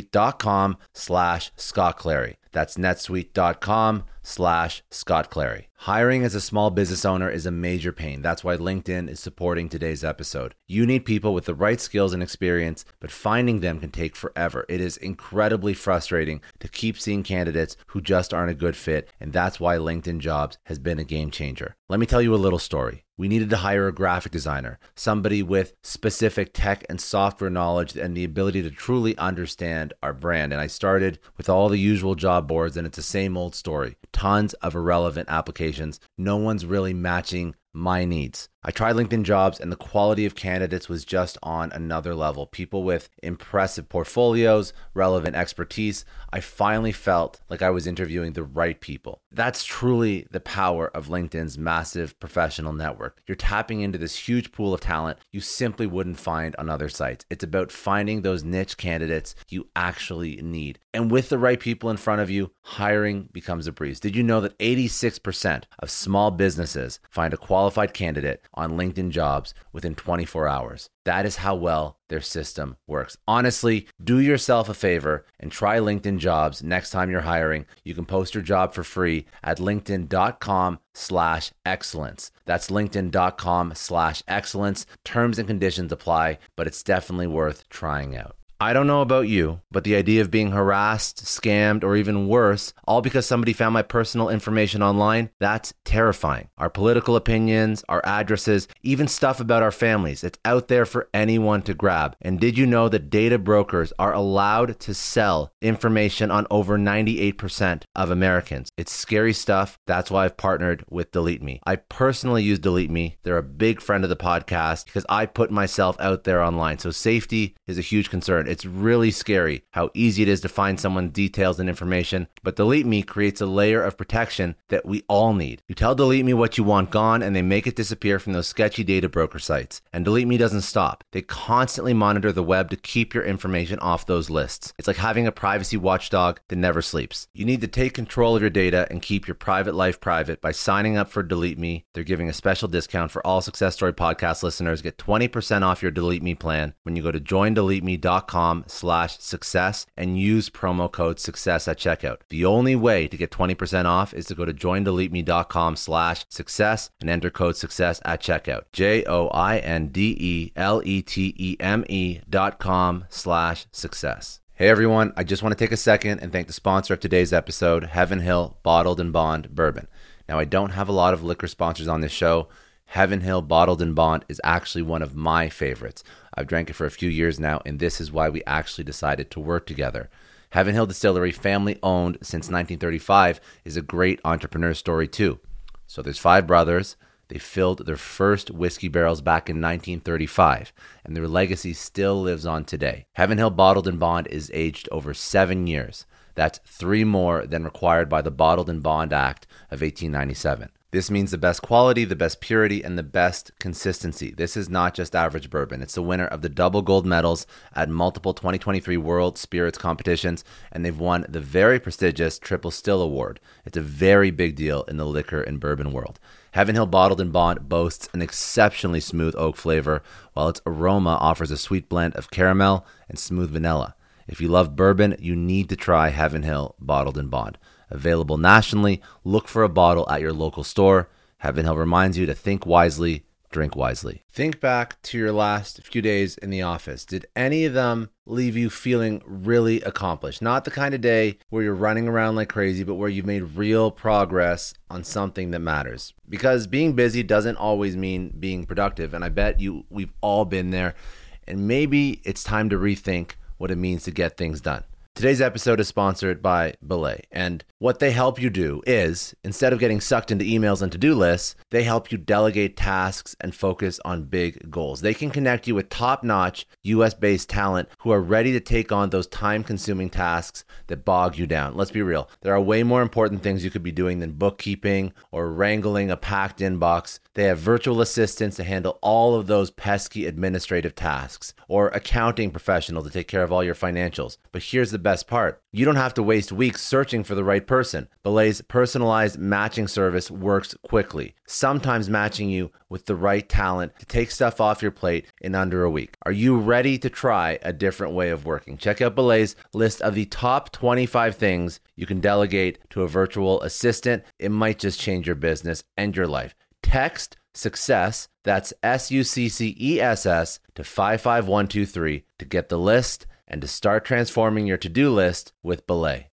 netsuite.com/Scott Clary. That's netsuite.com/Scott Clary. Hiring as a small business owner is a major pain. That's why LinkedIn is supporting today's episode. You need people with the right skills and experience, but finding them can take forever. It is incredibly frustrating to keep seeing candidates who just aren't a good fit, and that's why LinkedIn Jobs has been a game changer. Let me tell you a little story. We needed to hire a graphic designer, somebody with specific tech and software knowledge and the ability to truly understand our brand. And I started with all the usual job boards, and it's the same old story. Tons of irrelevant applications. No one's really matching my needs. I tried LinkedIn Jobs, and the quality of candidates was just on another level. People with impressive portfolios, relevant expertise. I finally felt like I was interviewing the right people. That's truly the power of LinkedIn's massive professional network. You're tapping into this huge pool of talent you simply wouldn't find on other sites. It's about finding those niche candidates you actually need. And with the right people in front of you, hiring becomes a breeze. Did you know that 86% of small businesses find a qualified candidate on LinkedIn Jobs within 24 hours? That is how well their system works. Honestly, do yourself a favor and try LinkedIn Jobs next time you're hiring. You can post your job for free at linkedin.com/excellence. That's linkedin.com/excellence. Terms and conditions apply, but it's definitely worth trying out. I don't know about you, but the idea of being harassed, scammed, or even worse, all because somebody found my personal information online, that's terrifying. Our political opinions, our addresses, even stuff about our families, it's out there for anyone to grab. And did you know that data brokers are allowed to sell information on over 98% of Americans? It's scary stuff. That's why I've partnered with Delete Me. I personally use Delete Me. They're a big friend of the podcast because I put myself out there online. So safety is a huge concern. It's really scary how easy it is to find someone's details and information, but Delete Me creates a layer of protection that we all need. You tell Delete Me what you want gone, and they make it disappear from those sketchy data broker sites. And Delete Me doesn't stop. They constantly monitor the web to keep your information off those lists. It's like having a privacy watchdog that never sleeps. You need to take control of your data and keep your private life private by signing up for Delete Me. They're giving a special discount for all Success Story podcast listeners. Get 20% off your Delete Me plan when you go to joindeleteme.com/success and use promo code success at checkout. The only way to get 20% off is to go to joindeleteme.com/success and enter code success at checkout. joindeleteme.com/success. Hey everyone, I just want to take a second and thank the sponsor of today's episode, Heaven Hill Bottled and Bond Bourbon. Now, I don't have a lot of liquor sponsors on this show. Heaven Hill Bottled and Bond is actually one of my favorites. I've drank it for a few years now, and this is why we actually decided to work together. Heaven Hill Distillery, family owned since 1935, is a great entrepreneur story too. So there's 5 brothers. They filled their first whiskey barrels back in 1935, and their legacy still lives on today. Heaven Hill Bottled and Bond is aged over 7 years. That's 3 more than required by the Bottled and Bond Act of 1897. This means the best quality, the best purity, and the best consistency. This is not just average bourbon. It's the winner of the double gold medals at multiple 2023 World Spirits competitions, and they've won the very prestigious Triple Still Award. It's a very big deal in the liquor and bourbon world. Heaven Hill Bottled and Bond boasts an exceptionally smooth oak flavor, while its aroma offers a sweet blend of caramel and smooth vanilla. If you love bourbon, you need to try Heaven Hill Bottled and Bond. Available nationally, look for a bottle at your local store. Heaven Hill reminds you to think wisely, drink wisely. Think back to your last few days in the office. Did any of them leave you feeling really accomplished? Not the kind of day where you're running around like crazy, but where you've made real progress on something that matters. Because being busy doesn't always mean being productive, and I bet we've all been there. And maybe it's time to rethink what it means to get things done. Today's episode is sponsored by Belay, and what they help you do is, instead of getting sucked into emails and to-do lists, they help you delegate tasks and focus on big goals. They can connect you with top-notch US-based talent who are ready to take on those time-consuming tasks that bog you down. Let's be real. There are way more important things you could be doing than bookkeeping or wrangling a packed inbox. They have virtual assistants to handle all of those pesky administrative tasks, or accounting professionals to take care of all your financials. But here's the best part. You don't have to waste weeks searching for the right person. Belay's personalized matching service works quickly, sometimes matching you with the right talent to take stuff off your plate in under a week. Are you ready to try a different way of working? Check out Belay's list of the top 25 things you can delegate to a virtual assistant. It might just change your business and your life. Text SUCCESS, that's SUCCESS, to 55123 to get the list and to start transforming your to-do list with Belay.